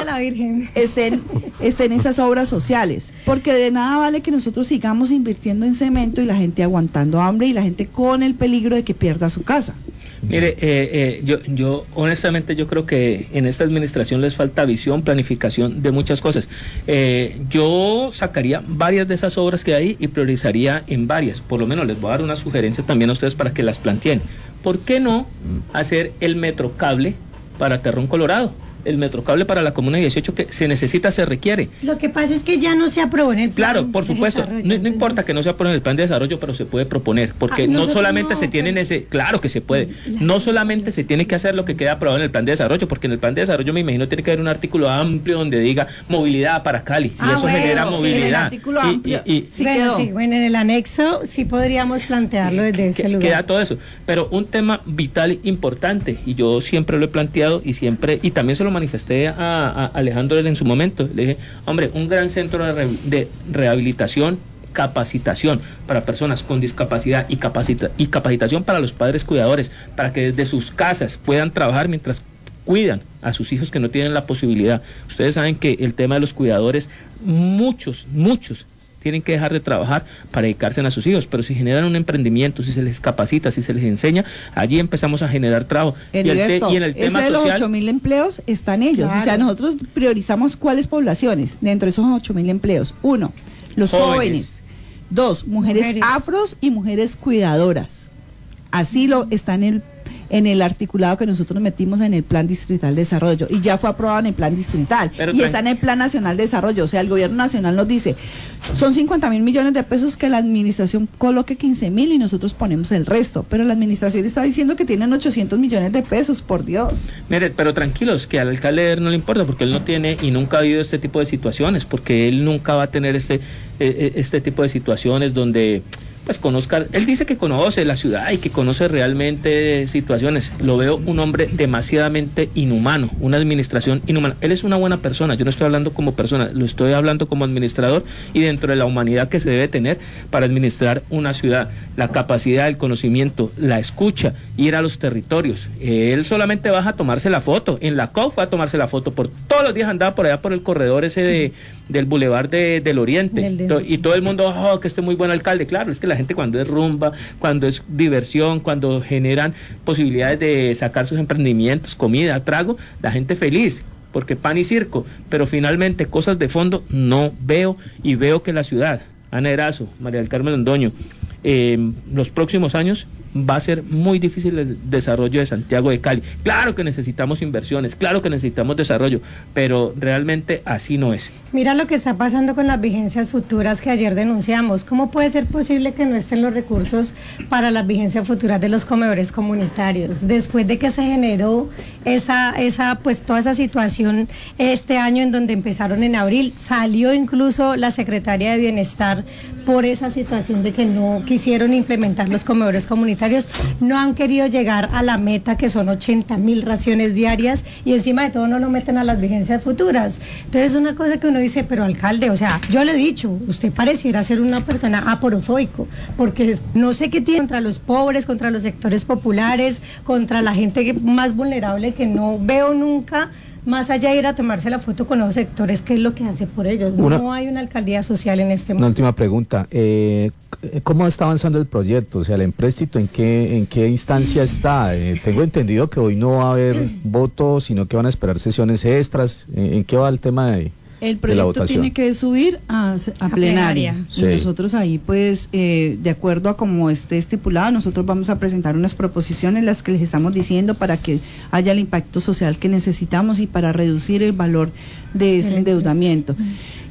Speaker 3: estén estén esas obras sociales, porque de nada vale que nosotros sigamos invirtiendo en cemento y la gente aguantando hambre y la gente con el peligro de que pierda su casa.
Speaker 1: Mire, eh, eh, yo, yo honestamente yo creo que en esta administración les falta visión, planificación de muchas cosas. Eh, yo sacaría varias de esas obras que hay y priorizaría en varias. Por lo menos les voy a dar una sugerencia también a ustedes para que las planteen. ¿Por qué no hacer el metrocable para Terrón Colorado? El metrocable para la Comuna dieciocho que se necesita, se requiere.
Speaker 4: Lo que pasa es que ya no se aprobó en el plan.
Speaker 1: Claro, por supuesto, no, no importa que no se apruebe en el plan de desarrollo, pero se puede proponer, porque ah, no solamente no, se tiene en ese, claro que se puede, no solamente se tiene que hacer lo que queda aprobado en el plan de desarrollo, porque en el plan de desarrollo me imagino tiene que haber un artículo amplio donde diga movilidad para Cali, y ah, eso bueno, genera
Speaker 3: sí,
Speaker 1: movilidad.
Speaker 3: En el artículo
Speaker 1: y,
Speaker 3: amplio,
Speaker 1: y, y,
Speaker 4: sí, bueno, sí, bueno, en el anexo sí podríamos plantearlo desde ese
Speaker 1: que,
Speaker 4: lugar.
Speaker 1: Queda todo eso, pero un tema vital importante, y yo siempre lo he planteado y siempre, y también se lo manifesté a a Alejandro en su momento, le dije, hombre, un gran centro de, re, de rehabilitación, capacitación para personas con discapacidad y, capacita, y capacitación para los padres cuidadores, para que desde sus casas puedan trabajar mientras cuidan a sus hijos que no tienen la posibilidad. Ustedes saben que el tema de los cuidadores, muchos, muchos tienen que dejar de trabajar para dedicarse a sus hijos, pero si generan un emprendimiento, si se les capacita, si se les enseña, allí empezamos a generar trabajo.
Speaker 3: Y, el te, y en el tema ese de social, los ocho mil empleos están ellos, claro. O sea, nosotros priorizamos cuáles poblaciones dentro de esos ocho mil empleos. Uno, los jóvenes. jóvenes. Dos, mujeres, mujeres afros y mujeres cuidadoras. Así lo está en el en el articulado que nosotros metimos en el Plan Distrital de Desarrollo y ya fue aprobado en el Plan Distrital Pero y está en el Plan Nacional de Desarrollo. O sea, el Gobierno Nacional nos dice, son cincuenta mil millones de pesos que la administración coloque quince mil y nosotros ponemos el resto, pero la administración está diciendo que tienen ochocientos millones de pesos, por Dios.
Speaker 1: Mire, pero tranquilos, que al alcalde no le importa porque él no tiene y nunca ha habido este tipo de situaciones, porque él nunca va a tener este, eh, este tipo de situaciones donde pues conozca, él dice que conoce la ciudad y que conoce realmente situaciones. Lo veo un hombre demasiadamente inhumano, una administración inhumana. Él es una buena persona, yo no estoy hablando como persona, lo estoy hablando como administrador y dentro de la humanidad que se debe tener para administrar una ciudad, la capacidad, el conocimiento, la escucha, ir a los territorios. Él solamente baja a tomarse la foto, en la C O F fue a tomarse la foto, por todos los días andaba por allá por el corredor ese de, del Boulevard de, del Oriente, del de... y todo el mundo, oh, que este muy buen alcalde. Claro, es que la gente cuando es rumba, cuando es diversión, cuando generan posibilidades de sacar sus emprendimientos, comida, trago, la gente feliz, porque pan y circo, pero finalmente cosas de fondo no veo, y veo que la ciudad, Ana Erazo, María del Carmen Londoño, eh, los próximos años va a ser muy difícil el desarrollo de Santiago de Cali. Claro que necesitamos inversiones, claro que necesitamos desarrollo, pero realmente así no es.
Speaker 4: Mira lo que está pasando con las vigencias futuras que ayer denunciamos. ¿Cómo puede ser posible que no estén los recursos para las vigencias futuras de los comedores comunitarios? Después de que se generó esa, esa, pues toda esa situación este año en donde empezaron en abril, salió incluso la secretaria de Bienestar por esa situación de que no quisieron implementar los comedores comunitarios. No han querido llegar a la meta que son ochenta mil raciones diarias y encima de todo no lo meten a las vigencias futuras. Entonces es una cosa que uno dice, pero alcalde, o sea, yo le he dicho, usted pareciera ser una persona aporofóico, porque no sé qué tiene contra los pobres, contra los sectores populares, contra la gente más vulnerable que no veo nunca, más allá de ir a tomarse la foto con los sectores, ¿qué es lo que hace por ellos? No, una, no hay una alcaldía social en este momento.
Speaker 2: Una última pregunta, eh, ¿cómo está avanzando el proyecto? O sea, el empréstito, ¿en qué en qué instancia está? Eh, tengo entendido que hoy no va a haber votos, sino que van a esperar sesiones extras. ¿En, en qué va el tema de...?
Speaker 3: El proyecto tiene que subir a, a, a plenaria, sí. Y nosotros ahí pues eh, de acuerdo a como esté estipulado, nosotros vamos a presentar unas proposiciones, las que les estamos diciendo, para que haya el impacto social que necesitamos y para reducir el valor de ese endeudamiento.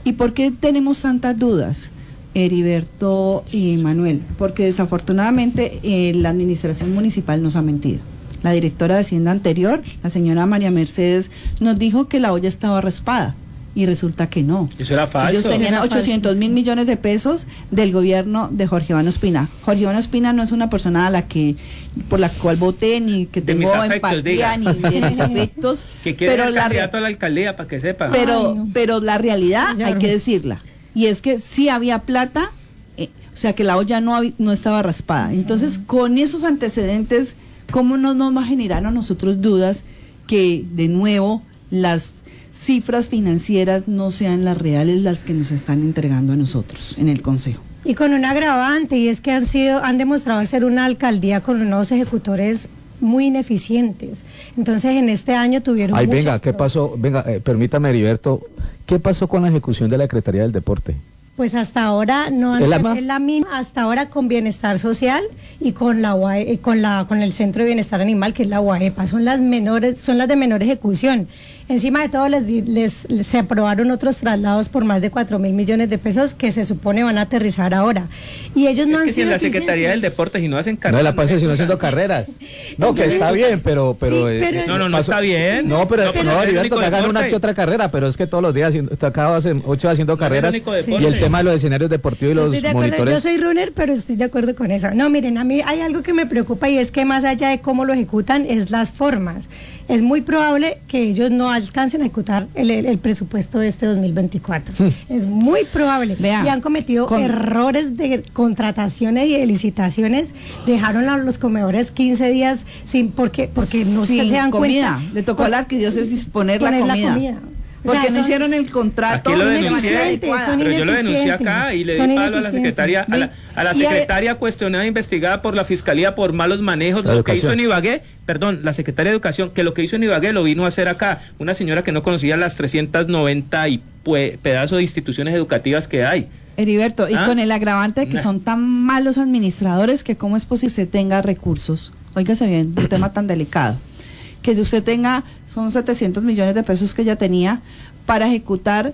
Speaker 3: ¿Y por qué tenemos tantas dudas, Heriberto y Manuel? Porque desafortunadamente eh, la administración municipal nos ha mentido. La directora de Hacienda anterior, la señora María Mercedes, nos dijo que la olla estaba raspada. Y resulta que no.
Speaker 1: Eso era falso.
Speaker 3: Ellos tenían
Speaker 4: Era
Speaker 3: ochocientos mil millones de pesos del gobierno de Jorge Iván Ospina. Jorge Iván Ospina no es una persona a la que por la cual voté, ni que
Speaker 1: De
Speaker 3: tengo
Speaker 1: mis afectos,
Speaker 3: empatía,
Speaker 1: diga.
Speaker 3: ni de mis afectos.
Speaker 1: Que quiere
Speaker 3: pero
Speaker 1: ser
Speaker 3: la,
Speaker 1: candidato a la alcaldía, para que sepa.
Speaker 3: pero,
Speaker 4: Ay, no.
Speaker 3: pero la realidad
Speaker 4: Ya
Speaker 3: hay
Speaker 4: no.
Speaker 3: que decirla. Y es que sí había plata, eh, o sea que la olla no, hab- no estaba raspada. Entonces, con esos antecedentes, ¿cómo no nos va a generar a nosotros dudas que, de nuevo, las cifras financieras no sean las reales las que nos están entregando a nosotros en el Consejo?
Speaker 4: Y con un agravante, y es que han sido, han demostrado ser una alcaldía con unos ejecutores muy ineficientes. Entonces, en este año tuvieron
Speaker 2: Ay,
Speaker 4: muchos
Speaker 2: venga, ¿qué
Speaker 4: problemas.
Speaker 2: pasó? Venga, eh, permítame, Heriberto, ¿qué pasó con la ejecución de la Secretaría del Deporte?
Speaker 4: Pues hasta ahora no han,
Speaker 2: ¿Es la ma-
Speaker 4: es la misma, hasta ahora con Bienestar Social y con la U A E, con la con el Centro de Bienestar Animal, que es la U A E P A, son las menores, son las de menor ejecución. Encima de todo les, di- les, les- se aprobaron otros traslados por más de cuatro mil millones de pesos que se supone van a aterrizar ahora. Y ellos no
Speaker 1: Es
Speaker 4: han
Speaker 1: que si en
Speaker 4: sido
Speaker 1: la Secretaría del
Speaker 4: eficientes.
Speaker 1: Deporte, si no hacen
Speaker 2: No
Speaker 1: carreras,
Speaker 2: la pasa sino
Speaker 1: ejecutan.
Speaker 2: haciendo carreras. No, que está bien, pero... pero,
Speaker 4: Sí,
Speaker 2: eh,
Speaker 4: pero-
Speaker 2: eh,
Speaker 1: No, no, no
Speaker 2: pasó-
Speaker 1: está bien.
Speaker 2: No, pero
Speaker 1: No,
Speaker 2: no,
Speaker 1: pero no es el
Speaker 2: Heriberto,
Speaker 1: único
Speaker 2: que hagan una
Speaker 1: deporte.
Speaker 2: que otra carrera, pero es que todos los días haciendo- te acabas en ocho haciendo
Speaker 1: No es el
Speaker 2: carreras
Speaker 1: único
Speaker 2: y
Speaker 1: deporte.
Speaker 2: el tema de los escenarios deportivos y los
Speaker 4: Estoy de acuerdo,
Speaker 2: monitores.
Speaker 4: yo soy runner, pero estoy de acuerdo con eso. No, miren, a mí hay algo que me preocupa y es que más allá de cómo lo ejecutan, es las formas. Es muy probable que ellos no alcancen a ejecutar el, el- el presupuesto de este dos mil veinticuatro. Es muy probable.
Speaker 3: Vea,
Speaker 4: y han cometido
Speaker 3: con-
Speaker 4: errores de contrataciones y de licitaciones. Dejaron a los comedores quince días sin porque porque no se,
Speaker 3: Sin
Speaker 4: se dan
Speaker 3: comida.
Speaker 4: cuenta.
Speaker 3: Le tocó a la arquidiócesis poner,
Speaker 4: Poner
Speaker 3: la comida.
Speaker 4: O
Speaker 3: Porque
Speaker 4: sea,
Speaker 3: no
Speaker 4: son-
Speaker 3: hicieron el contrato
Speaker 1: Aquí lo
Speaker 3: de
Speaker 1: denuncié,
Speaker 3: manera
Speaker 4: ineficientes,
Speaker 3: adecuada.
Speaker 4: son
Speaker 1: Pero yo lo denuncié acá
Speaker 4: ineficientes,
Speaker 1: y le
Speaker 4: son
Speaker 1: di palo a la
Speaker 4: ineficientes.
Speaker 1: secretaria, a la, a la
Speaker 3: Y hay-
Speaker 1: secretaria cuestionada, investigada por la fiscalía por malos manejos,
Speaker 2: La
Speaker 1: lo que
Speaker 2: educación.
Speaker 1: hizo en Ibagué, perdón, la secretaria de Educación, que lo que hizo en Ibagué lo vino a hacer acá, una señora que no conocía las trescientas noventa y pues, pedazos de instituciones educativas que hay.
Speaker 3: Heriberto, y
Speaker 1: ¿Ah?
Speaker 3: con el agravante de que
Speaker 1: Nah.
Speaker 3: son tan malos administradores que cómo es posible que usted tenga recursos. Óigase bien, un tema tan delicado. Que usted tenga, son setecientos millones de pesos que ella tenía para ejecutar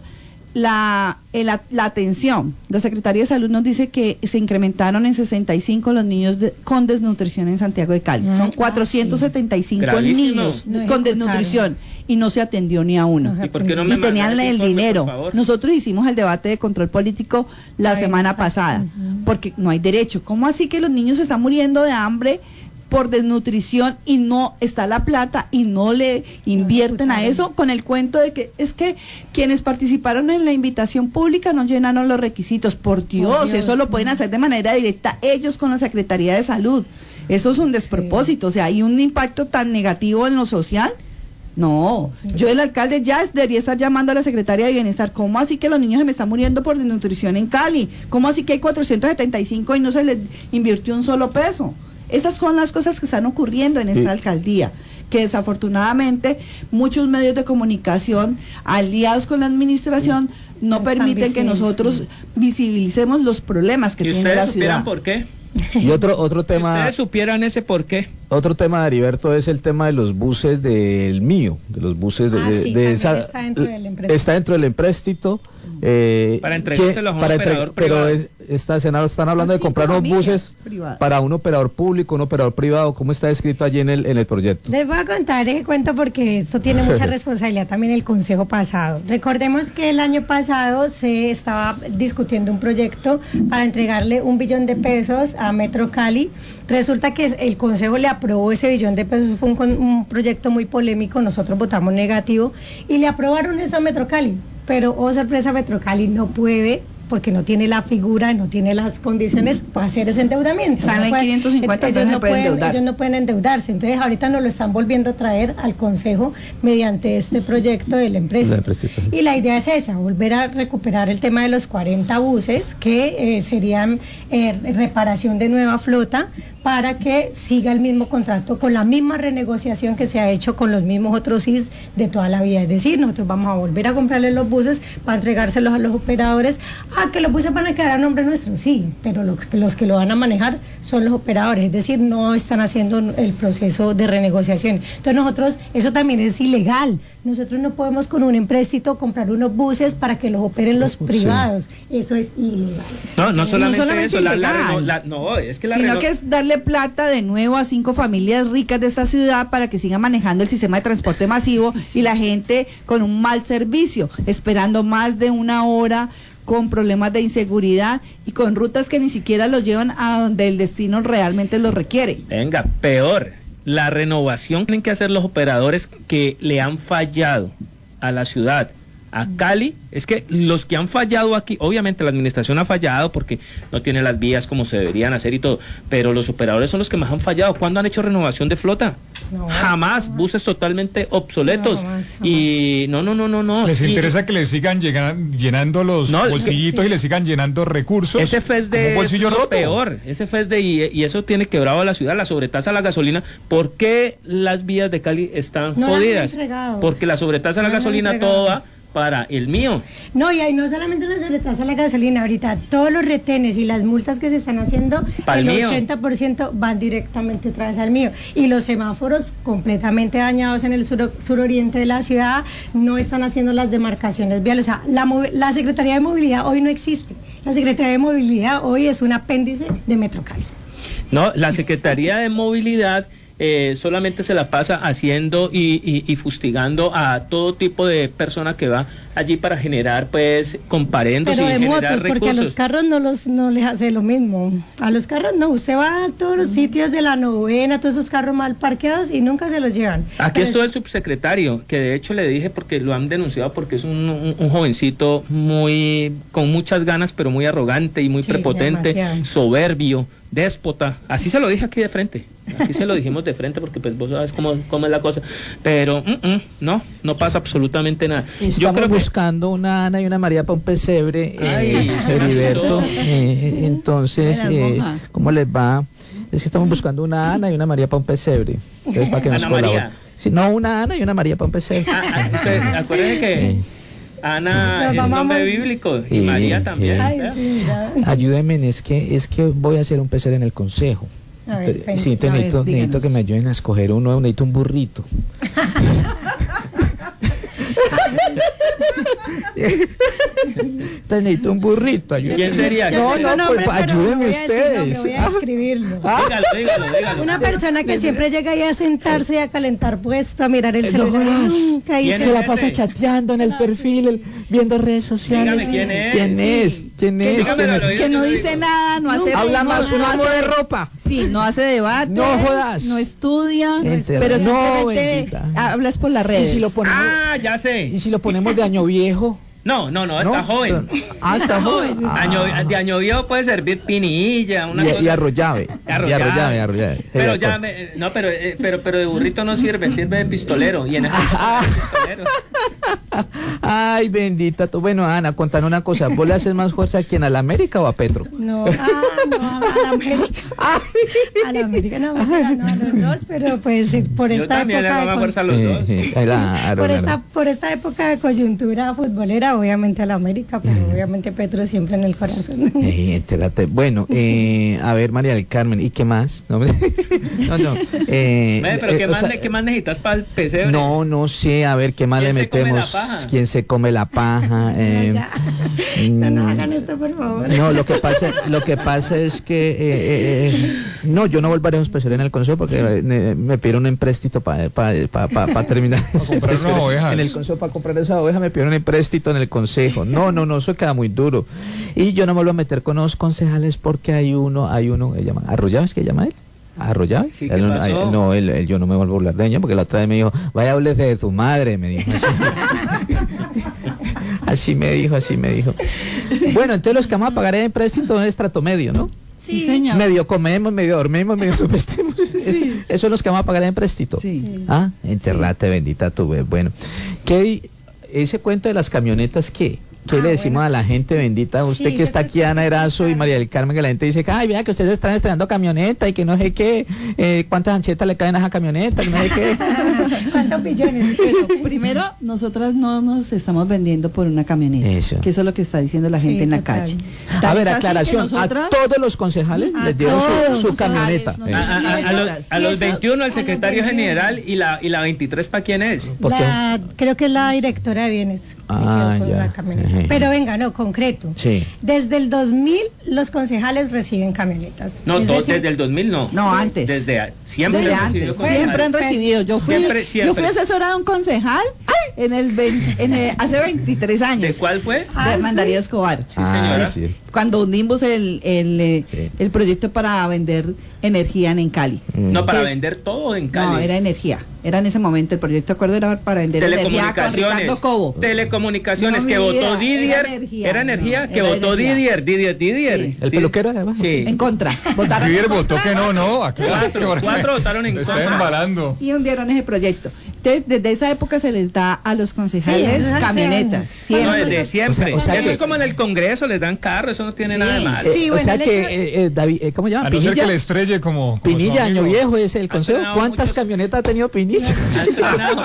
Speaker 3: la, el- la atención. La Secretaría de Salud nos dice que se incrementaron en sesenta y cinco los niños de- con desnutrición en Santiago de Cali.
Speaker 4: Ah,
Speaker 3: Son
Speaker 4: ah,
Speaker 3: cuatrocientos setenta y cinco
Speaker 1: Gravísimo.
Speaker 3: niños
Speaker 4: No
Speaker 3: con
Speaker 4: ejecutaron.
Speaker 3: desnutrición y no se atendió ni a uno.
Speaker 4: No
Speaker 1: ¿Y por qué no me
Speaker 3: Y tenían
Speaker 1: mandan ese
Speaker 3: el
Speaker 1: informe,
Speaker 3: dinero.
Speaker 1: por favor?
Speaker 3: Nosotros hicimos el debate de control político la
Speaker 4: Ay,
Speaker 3: semana
Speaker 4: exacto.
Speaker 3: pasada,
Speaker 4: Ujú.
Speaker 3: porque no hay derecho. ¿Cómo así que los niños se están muriendo de hambre por desnutrición y no está la plata y no le invierten a eso con el cuento de que es que quienes participaron en la invitación pública no llenaron los requisitos? Por Dios,
Speaker 4: Dios,
Speaker 3: eso lo
Speaker 4: sí.
Speaker 3: pueden hacer de manera directa ellos con la Secretaría de Salud. Eso es un despropósito, o sea, hay un impacto tan negativo en lo social. No, yo el alcalde ya es- debería estar llamando a la secretaria de Bienestar. ¿Cómo así que los niños se me están muriendo por desnutrición en Cali? ¿Cómo así que hay cuatrocientos setenta y cinco y no se les invirtió un solo peso? Esas son las cosas que están ocurriendo en esta
Speaker 2: Sí.
Speaker 3: alcaldía, que desafortunadamente muchos medios de comunicación aliados con la administración no
Speaker 4: No están
Speaker 3: permiten que
Speaker 4: visibles,
Speaker 3: nosotros
Speaker 4: sí.
Speaker 3: visibilicemos los problemas que
Speaker 1: Si
Speaker 3: tiene la
Speaker 1: ustedes supieran
Speaker 3: ciudad.
Speaker 1: por qué,
Speaker 2: Y otro otro
Speaker 1: si
Speaker 2: tema
Speaker 1: ustedes supieran ese por qué.
Speaker 2: otro tema, Heriberto, es el tema de los buses del mío, de los buses de,
Speaker 4: Ah,
Speaker 2: de-
Speaker 4: sí,
Speaker 2: de
Speaker 4: también está dentro del empréstito.
Speaker 2: está dentro del empréstito. eh,
Speaker 1: Para entregárselos a un operador
Speaker 2: pero
Speaker 1: privado.
Speaker 2: es- esta Senado están hablando de
Speaker 3: Así
Speaker 2: comprar
Speaker 3: como
Speaker 2: unos
Speaker 3: millas
Speaker 2: buses
Speaker 3: privadas.
Speaker 2: para un operador público, un operador privado. ¿Cómo está escrito allí en el en el proyecto?
Speaker 4: Les voy a contar ese cuento porque esto tiene mucha responsabilidad también el consejo pasado. Recordemos que el año pasado se estaba discutiendo un proyecto para entregarle un billón de pesos a Metro Cali. Resulta que el consejo le aprobó ese billón de pesos, fue un, con- un proyecto muy polémico, nosotros votamos negativo y le aprobaron eso a Metro Cali. Pero, oh sorpresa, Metro Cali no puede, porque no tiene la figura, no tiene las condiciones para hacer ese endeudamiento.
Speaker 3: Están
Speaker 4: No
Speaker 3: en
Speaker 4: puede-
Speaker 3: quinientos cincuenta,
Speaker 4: ellos
Speaker 3: entonces
Speaker 4: no
Speaker 3: no pueden
Speaker 4: pueden,
Speaker 3: endeudar.
Speaker 4: ellos no pueden endeudarse. Entonces, ahorita nos lo están volviendo a traer al Consejo mediante este proyecto del empréstito.
Speaker 2: Del empréstito.
Speaker 4: Y la idea es esa, volver a recuperar el tema de los cuarenta buses, que eh, serían eh, reparación de nueva flota, para que siga el mismo contrato con la misma renegociación que se ha hecho con los mismos otros I S de toda la vida. Es decir, nosotros vamos a volver a comprarle los buses para entregárselos a los operadores Ah, que los buses van a quedar a nombre nuestro, sí, pero los, los que lo van a manejar son los operadores, es decir, no están haciendo el proceso de renegociación. Entonces nosotros, eso también es ilegal. Nosotros no podemos con un empréstito comprar unos buses para que los operen los privados. Sí. Eso es ilegal.
Speaker 1: No, no solamente, no solamente eso, la, la,
Speaker 3: la,
Speaker 1: no, es que la
Speaker 3: sino que es darle plata de nuevo a cinco familias ricas de esta ciudad para que sigan manejando el sistema de transporte masivo y la gente con un mal servicio, esperando más de una hora, con problemas de inseguridad y con rutas que ni siquiera los llevan a donde el destino realmente los requiere.
Speaker 1: Venga, peor, la renovación tienen que hacer los operadores que le han fallado a la ciudad, a Cali. Es que los que han fallado aquí, obviamente la administración ha fallado porque no tiene las vías como se deberían hacer y todo, pero los operadores son los que más han fallado. ¿Cuándo han hecho renovación de flota? No, jamás, no, buses totalmente obsoletos. No, jamás, jamás. Y no, no, no, no, no.
Speaker 5: Les
Speaker 1: y,
Speaker 5: interesa que les sigan llegan, llenando los no, bolsillitos sí. y les sigan llenando recursos.
Speaker 1: Ese F E S D es lo peor, ese F E S D y, y eso tiene quebrado a la ciudad, la sobretasa a la gasolina. ¿Por qué las vías de Cali están no jodidas? Porque la sobretasa a la gasolina todo va para el mío.
Speaker 4: No, y ahí no solamente la sobretasa a la gasolina, ahorita todos los retenes y las multas que se están haciendo,
Speaker 1: para
Speaker 4: el,
Speaker 1: el
Speaker 4: ochenta por ciento van directamente otra vez al mío. Y los semáforos completamente dañados en el sur, suroriente de la ciudad, no están haciendo las demarcaciones viales. O sea, la, la Secretaría de Movilidad hoy no existe. La Secretaría de Movilidad hoy es un apéndice de Metro Cali.
Speaker 1: No, la Secretaría de Movilidad Eh, solamente se la pasa haciendo y, y, y fustigando a todo tipo de persona que va allí para generar pues comparendos
Speaker 4: pero
Speaker 1: y
Speaker 4: de
Speaker 1: generar
Speaker 4: motos,
Speaker 1: recursos.
Speaker 4: Porque a los carros no los no les hace lo mismo. A los carros no, usted va a todos los sitios de la novena, todos esos carros mal parqueados y nunca se los llevan.
Speaker 1: Aquí pero estuvo es... el subsecretario, que de hecho le dije porque lo han denunciado porque es un, un, un jovencito muy con muchas ganas, pero muy arrogante y muy sí, prepotente, demasiado. Soberbio, déspota. Así se lo dije aquí de frente. Aquí se lo dijimos de frente porque pues vos sabes cómo, cómo es la cosa, pero mm, mm, no, no pasa absolutamente nada.
Speaker 2: Estamos Yo creo buscando que... una Ana y una María para un pesebre,
Speaker 1: Ay,
Speaker 2: eh, Heriberto, eh, entonces, eh, ¿cómo les va? Es que estamos buscando una Ana y una María para un pesebre, entonces para que nos colaboren. Sí, no, una Ana y una María para un pesebre.
Speaker 1: Ah, ah, usted, acuérdense que eh. Ana es nombre bíblico y eh, María también.
Speaker 4: Ay, sí,
Speaker 2: ayúdenme, es que es que voy a hacer un pesebre en el consejo.
Speaker 4: A ver,
Speaker 2: entonces, sí, entonces necesito, ver, necesito que me ayuden a escoger uno, necesito un burrito. Entonces necesito un burrito. Ayúdenme.
Speaker 1: ¿Quién sería?
Speaker 2: No, no, no, pues ayúdenme ustedes.
Speaker 4: Voy a escribirlo.
Speaker 1: Ah. Dígalo, dígalo, dígalo.
Speaker 4: Una persona que siempre llega ahí a sentarse y a calentar puesto, a mirar el celular. Nunca
Speaker 2: y se la pasa chateando en el perfil, el, viendo redes sociales.
Speaker 1: Dígame, ¿quién es?
Speaker 2: ¿Quién es?
Speaker 3: Sí.
Speaker 2: ¿Quién es?
Speaker 3: Dígamelo, dígamelo, que no dice nada, no hace...
Speaker 2: Habla
Speaker 3: no,
Speaker 2: más
Speaker 3: no,
Speaker 2: un
Speaker 3: no
Speaker 2: amo
Speaker 3: hace,
Speaker 2: de ropa.
Speaker 3: Sí, no hace debate.
Speaker 2: No jodas.
Speaker 3: No estudia,
Speaker 2: Enter.
Speaker 3: pero
Speaker 2: no,
Speaker 3: simplemente hablas por las redes.
Speaker 2: ¿Y si lo ponemos,
Speaker 1: ah, ya sé.
Speaker 2: ¿Y si lo ponemos de año viejo?
Speaker 1: No, no, no, está
Speaker 2: ¿No?
Speaker 1: joven.
Speaker 2: Ah, está joven. Ah.
Speaker 1: Año, de año viejo puede servir pinilla, una
Speaker 2: y,
Speaker 1: cosa.
Speaker 2: Y arrollave.
Speaker 1: Arrollave.
Speaker 2: Y arrollave, arrollave.
Speaker 1: Pero sí, ya, me, no, pero, eh, pero, pero de burrito no sirve, sirve de pistolero. Y en ese
Speaker 2: ah. pistolero. Ay, bendita tú. Bueno, Ana, contanos una cosa. ¿Vos le haces más fuerza a quién? ¿A la América o a Petro?
Speaker 4: No, ah, no, a la América. A la América, no, mentira, no, a los dos, pero pues por
Speaker 1: Yo
Speaker 4: esta
Speaker 1: también
Speaker 4: época.
Speaker 1: Le hago más fuerza a los dos.
Speaker 2: Eh, eh, la,
Speaker 4: por, esta, por esta época de coyuntura futbolera, obviamente a la América, pero eh. obviamente Petro siempre en el corazón.
Speaker 2: Eh, entérate. Bueno, eh, a ver, María del Carmen, ¿y qué más? No, no. no
Speaker 1: eh, Ve, pero eh, ¿qué, más, sea, ¿qué más necesitas para el pesebre?
Speaker 2: No, no sé, a ver, ¿qué más le metemos? ¿Quién se come la paja? Eh,
Speaker 4: no, no hagan esto, por favor.
Speaker 2: No, lo que pasa, lo que pasa es que eh, eh, no, yo no volveré a un pesebre en el consejo porque eh, me pidieron un empréstito para pa, pa, pa, pa terminar.
Speaker 5: Para comprar unas ovejas.
Speaker 2: En el consejo para comprar esa oveja me pidieron un empréstito en el consejo. No, no, no, eso queda muy duro. Y yo no me vuelvo a meter con los concejales porque hay uno, hay uno, se llama Arroyave, ¿es que llama él? ¿Arroyave?
Speaker 1: Sí,
Speaker 2: él,
Speaker 1: ¿qué pasó?
Speaker 2: Él, no, él, él, yo no me vuelvo a burlar de ella porque la otra vez me dijo, vaya, háblese de tu madre, me dijo. Así me dijo, así me dijo. Bueno, entonces los que vamos a pagar el empréstito es estrato medio, ¿no?
Speaker 3: Sí, señor.
Speaker 2: Medio comemos, medio dormimos, medio subestimos. Sí. Eso es los que vamos a pagar el empréstito.
Speaker 3: Sí.
Speaker 2: Ah, enterrate, sí. Bendita tu vez. Bueno, ¿qué ese cuento de las camionetas qué? ¿Qué
Speaker 4: Ah,
Speaker 2: le decimos
Speaker 4: bueno.
Speaker 2: a la gente bendita? Usted
Speaker 4: Sí,
Speaker 2: que está
Speaker 4: yo
Speaker 2: aquí,
Speaker 4: creo
Speaker 2: Ana
Speaker 4: que
Speaker 2: Erazo
Speaker 4: sí,
Speaker 2: y María del Carmen, que la gente dice que, ay, vea que ustedes están estrenando camioneta y que no sé qué, eh, cuántas anchetas le caen a esa camioneta, que no sé qué.
Speaker 4: ¿Cuántos billones?
Speaker 3: Bueno, primero, nosotras no nos estamos vendiendo por una camioneta.
Speaker 2: Eso.
Speaker 3: Que eso es lo que está diciendo la gente
Speaker 4: Sí,
Speaker 3: en la
Speaker 4: total.
Speaker 3: calle.
Speaker 2: A
Speaker 3: Tan
Speaker 2: ver,
Speaker 3: es así que
Speaker 2: aclaración,
Speaker 3: nosotras-
Speaker 2: a todos los concejales
Speaker 3: A
Speaker 2: les dieron
Speaker 3: todos
Speaker 2: su, su
Speaker 3: los
Speaker 2: camioneta.
Speaker 3: concejales,
Speaker 2: Eh,
Speaker 1: A, a- a- a los, a
Speaker 3: Y
Speaker 1: los
Speaker 3: eso-
Speaker 1: veintiuno
Speaker 4: a
Speaker 1: el
Speaker 4: los
Speaker 1: secretario
Speaker 4: veintiuno.
Speaker 1: general y la y la veintitrés ¿para quién es?
Speaker 2: porque-
Speaker 4: La, creo que es la directora de bienes. que
Speaker 2: Ah,
Speaker 4: quedó con
Speaker 2: ya.
Speaker 4: una camioneta.
Speaker 2: Ejé.
Speaker 4: Pero venga, no, concreto.
Speaker 2: Sí.
Speaker 4: Desde el dos mil los concejales reciben camionetas.
Speaker 1: No,
Speaker 4: Es
Speaker 1: to-
Speaker 4: decir,
Speaker 1: desde el dos mil no.
Speaker 3: No, antes.
Speaker 1: Desde a- siempre
Speaker 3: Desde
Speaker 1: han recibido
Speaker 3: antes,
Speaker 1: concejales.
Speaker 3: siempre han recibido. Yo fui,
Speaker 1: Siempre,
Speaker 3: yo
Speaker 1: siempre.
Speaker 3: fui asesora de un concejal en el, veinte en el- hace veintitrés
Speaker 1: ¿De
Speaker 3: años.
Speaker 1: cuál fue?
Speaker 4: Ah,
Speaker 3: De Hernán
Speaker 4: ¿sí?
Speaker 3: Darío Escobar.
Speaker 1: Sí, señora.
Speaker 2: Ah, sí.
Speaker 3: Cuando unimos el, el, eh,
Speaker 2: Sí.
Speaker 3: el proyecto para vender energía en, en Cali.
Speaker 2: Mm.
Speaker 1: No, para
Speaker 3: Es-
Speaker 1: vender todo en Cali.
Speaker 3: No, era energía. Era en ese momento el proyecto de acuerdo era para vender energía con
Speaker 1: Telecomunicaciones.
Speaker 3: Ricardo Cobo.
Speaker 1: Telecomunicaciones
Speaker 3: No,
Speaker 1: que
Speaker 3: mi
Speaker 1: votó
Speaker 3: vida,
Speaker 1: Didier.
Speaker 3: era energía,
Speaker 1: Era energía
Speaker 3: no,
Speaker 1: que
Speaker 3: era
Speaker 1: votó
Speaker 3: energía.
Speaker 1: Didier. Didier, Didier.
Speaker 3: Sí.
Speaker 2: ¿El
Speaker 1: Di-
Speaker 2: peluquero además?
Speaker 1: Sí.
Speaker 3: En contra. Votaron
Speaker 5: Didier
Speaker 3: en contra.
Speaker 5: votó que no, no, aclaro.
Speaker 1: Cuatro, cuatro votaron en
Speaker 5: Me está
Speaker 1: contra.
Speaker 5: embalando.
Speaker 3: Y hundieron ese proyecto. Entonces, desde esa época se les da a los concejales
Speaker 4: Sí, hace
Speaker 3: camionetas.
Speaker 4: años.
Speaker 1: No,
Speaker 3: Siempre.
Speaker 1: desde siempre.
Speaker 2: O sea- o sea
Speaker 1: Eso
Speaker 2: que-
Speaker 1: es como en el Congreso, les dan carro, eso no tiene
Speaker 3: Sí.
Speaker 1: nada de malo.
Speaker 2: Eh,
Speaker 4: Sí,
Speaker 2: o
Speaker 4: bueno,
Speaker 2: sea
Speaker 4: el
Speaker 2: que,
Speaker 4: hecho-
Speaker 2: eh, eh, David, eh, ¿cómo se llama?
Speaker 5: A no ser que
Speaker 2: Pinilla.
Speaker 5: le estrelle como, como su
Speaker 2: Pinilla,
Speaker 5: amigo.
Speaker 2: Año Viejo es el consejo.
Speaker 1: estrenado
Speaker 2: ¿Cuántas
Speaker 1: muchos-
Speaker 2: camionetas ha tenido Pinilla?
Speaker 1: Han estrenado.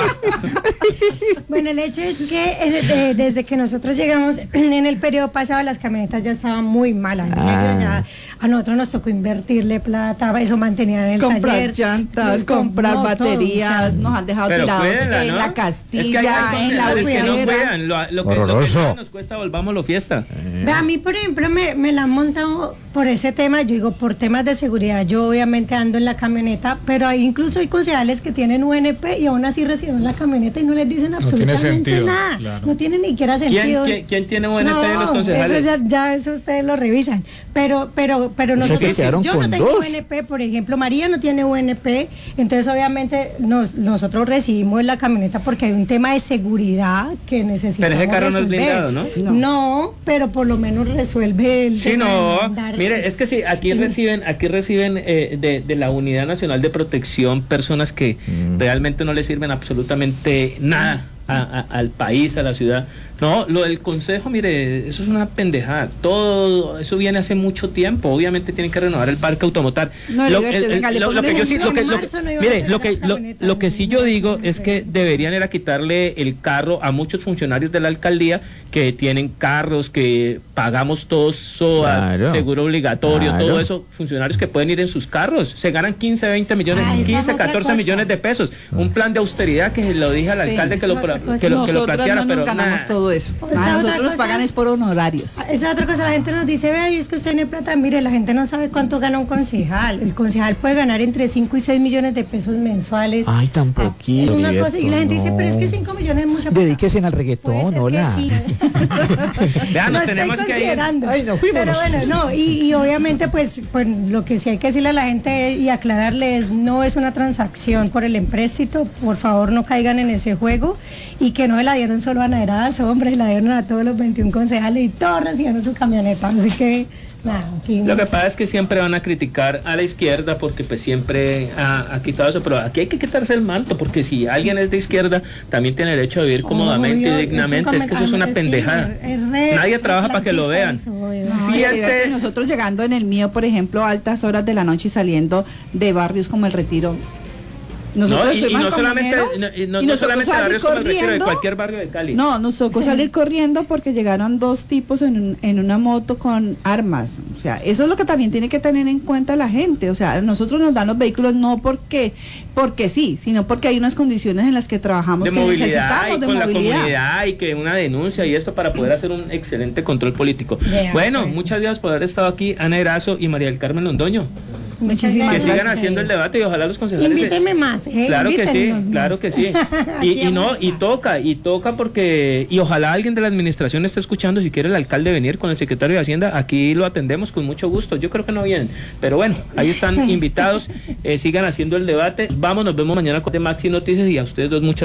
Speaker 4: Bueno, el hecho es que eh, de- desde que nosotros llegamos en el periodo pasado las camionetas ya estaban muy malas, en serio,
Speaker 2: Ah.
Speaker 4: ya a nosotros nos tocó invertirle plata, eso mantenían en el
Speaker 3: Comprar
Speaker 4: taller.
Speaker 3: llantas,
Speaker 4: Com-
Speaker 3: comprar
Speaker 4: no, todo,
Speaker 3: baterías,
Speaker 4: o sea,
Speaker 3: nos han dejado
Speaker 1: Pero
Speaker 3: tirados
Speaker 1: cuídenla,
Speaker 3: en
Speaker 1: ¿no?
Speaker 3: la
Speaker 1: Es que hay
Speaker 3: Castilla, en la
Speaker 1: concejales que no
Speaker 3: Huesera.
Speaker 1: cuidan. Lo, lo que, lo que
Speaker 2: Horroroso.
Speaker 1: nada nos cuesta, volvámoslo fiesta.
Speaker 4: Ve, a mí, por ejemplo, me, me la han montado por ese tema, yo digo, por temas de seguridad, yo obviamente ando en la camioneta, pero hay, incluso hay concejales que tienen U N P y aún así reciben la camioneta y no les dicen
Speaker 5: tiene
Speaker 4: absolutamente
Speaker 5: sentido,
Speaker 4: nada,
Speaker 5: claro.
Speaker 4: no tiene ni siquiera
Speaker 1: ¿Quién,
Speaker 4: sentido.
Speaker 1: quién, quién tiene U N P de los
Speaker 4: No,
Speaker 1: concejales?
Speaker 4: eso ya, ya eso ustedes lo revisan, pero pero pero
Speaker 2: O sea,
Speaker 4: nosotros,
Speaker 2: que quedaron
Speaker 4: yo no
Speaker 2: con
Speaker 4: tengo
Speaker 2: dos.
Speaker 4: U N P, por ejemplo, María no tiene U N P, entonces obviamente nos, nosotros recibimos la camioneta porque hay un tema de seguridad que necesitamos
Speaker 1: Pero ese carro no es
Speaker 4: resolver.
Speaker 1: blindado, ¿no?
Speaker 3: No.
Speaker 4: No, pero por lo menos resuelve el
Speaker 1: Sí,
Speaker 4: tema de
Speaker 1: no.
Speaker 4: mandar-
Speaker 1: Mire, es que sí, aquí
Speaker 4: Sí.
Speaker 1: reciben, aquí reciben eh, de, de la Unidad Nacional de Protección personas que
Speaker 2: Mm.
Speaker 1: realmente no le sirven absolutamente nada a- a- al país, a la ciudad. No, lo del consejo, mire, eso es una pendejada. Todo eso viene hace mucho tiempo. Obviamente tienen que renovar el parque automotor.
Speaker 3: No,
Speaker 1: lo,
Speaker 3: Heriberto, venga, le
Speaker 1: lo-
Speaker 3: pongo
Speaker 1: lo
Speaker 3: un
Speaker 1: que yo sí,
Speaker 3: ejemplo.
Speaker 1: lo que,
Speaker 4: En
Speaker 1: lo que-
Speaker 4: marzo no iban a
Speaker 1: mire,
Speaker 4: tener
Speaker 1: lo que,
Speaker 4: las
Speaker 1: lo,
Speaker 4: camionetas,
Speaker 1: lo que sí
Speaker 4: no,
Speaker 1: yo
Speaker 4: no,
Speaker 1: digo
Speaker 4: no,
Speaker 1: es
Speaker 4: no,
Speaker 1: que
Speaker 4: no.
Speaker 1: deberían era quitarle el carro a muchos funcionarios de la alcaldía que tienen carros, que pagamos todos S O A,
Speaker 2: Claro.
Speaker 1: seguro obligatorio,
Speaker 2: Claro.
Speaker 1: todo eso, funcionarios que pueden ir en sus carros, se ganan quince, veinte millones,
Speaker 4: Ah, esa es
Speaker 1: quince,
Speaker 4: otra
Speaker 1: catorce
Speaker 4: cosa.
Speaker 1: millones de pesos, un plan de austeridad que lo dije al
Speaker 3: Sí,
Speaker 1: alcalde que
Speaker 4: esa
Speaker 1: lo,
Speaker 4: es otra
Speaker 1: que
Speaker 4: cosa.
Speaker 1: lo, que lo
Speaker 3: Nosotras
Speaker 1: planteara,
Speaker 3: no
Speaker 1: pero
Speaker 3: nos ganamos
Speaker 1: nah.
Speaker 3: todo eso.
Speaker 4: Esa
Speaker 3: A
Speaker 4: otra
Speaker 3: nosotros nos
Speaker 4: cosa-
Speaker 3: pagan es por honorarios.
Speaker 4: Esa es otra cosa, la gente nos dice, vea, y es que usted tiene plata, mire, la gente no sabe cuánto gana un concejal. El concejal puede ganar entre cinco y seis millones de pesos mensuales.
Speaker 2: Ay, tan poquito.
Speaker 4: Es una
Speaker 2: Heriberto,
Speaker 4: cosa, y la gente dice,
Speaker 2: no.
Speaker 4: pero es que cinco millones es mucha plata.
Speaker 2: Dedíquese al
Speaker 4: Puede
Speaker 2: reggaetón,
Speaker 4: ser que
Speaker 2: hola.
Speaker 4: sí.
Speaker 1: Vea,
Speaker 4: Lo
Speaker 1: nos
Speaker 4: estoy
Speaker 1: tenemos que ir.
Speaker 4: considerando.
Speaker 2: Ay, no, fuímonos.
Speaker 4: Pero bueno, no, y, y obviamente pues, pues lo que sí hay que decirle a la gente y aclararle es, no es una transacción por el empréstito, por favor no caigan en ese juego, y que no se la dieron solo a Naeradas, hombre, la dieron a todos los veintiún concejales y todos recibieron su camioneta, así que nada, aquí
Speaker 1: Lo que pasa es que siempre van a criticar a la izquierda porque pues siempre ha, ha quitado eso, pero aquí hay que quitarse el manto porque si alguien es de izquierda también tiene derecho a vivir cómodamente
Speaker 4: Obvio,
Speaker 1: y dignamente, es que eso es una
Speaker 4: sí,
Speaker 1: pendejada.
Speaker 4: es re-
Speaker 1: Nadie trabaja para que lo vean.
Speaker 4: clasista eso, obvio.
Speaker 3: No,
Speaker 1: Sí,
Speaker 3: y
Speaker 1: este-
Speaker 3: Heriberto, nosotros llegando en el mío, por ejemplo, a altas horas de la noche y saliendo de barrios como el Retiro. Nosotros
Speaker 1: No, y, y
Speaker 3: estuvimos
Speaker 1: no solamente,
Speaker 3: mancomuneros
Speaker 1: no, y no,
Speaker 3: y
Speaker 1: no
Speaker 3: nos tocó
Speaker 1: solamente
Speaker 3: salir
Speaker 1: barrios como el Retiro, de
Speaker 3: corriendo.
Speaker 1: cualquier barrio de Cali.
Speaker 3: No, nos tocó salir corriendo porque llegaron dos tipos en, un- en una moto con armas. O sea, eso es lo que también tiene que tener en cuenta la gente. O sea, a nosotros nos dan los vehículos no porque porque sí, sino porque hay unas condiciones en las que trabajamos
Speaker 1: de
Speaker 3: que
Speaker 1: movilidad
Speaker 3: necesitamos
Speaker 1: y
Speaker 3: de
Speaker 1: con
Speaker 3: movilidad.
Speaker 1: la comunidad y que una denuncia y esto para poder hacer un excelente control político.
Speaker 4: De
Speaker 1: Bueno,
Speaker 4: acuerdo.
Speaker 1: muchas gracias por haber estado aquí, Ana Erazo y María del Carmen Londoño.
Speaker 3: Muchísimas
Speaker 1: Que
Speaker 3: gracias.
Speaker 1: sigan haciendo el debate y ojalá los concejales se-
Speaker 4: Invíteme más, ¿eh?
Speaker 1: Claro que sí,
Speaker 4: Invítennos más.
Speaker 1: claro que sí. Y, y no, y toca, y toca porque, y ojalá alguien de la administración esté escuchando, si quiere el alcalde venir con el secretario de Hacienda, aquí lo atendemos con mucho gusto. Yo creo que no vienen, pero bueno, ahí están invitados, eh, sigan haciendo el debate. Vamos, nos vemos mañana con Maxi Noticias y a ustedes dos muchas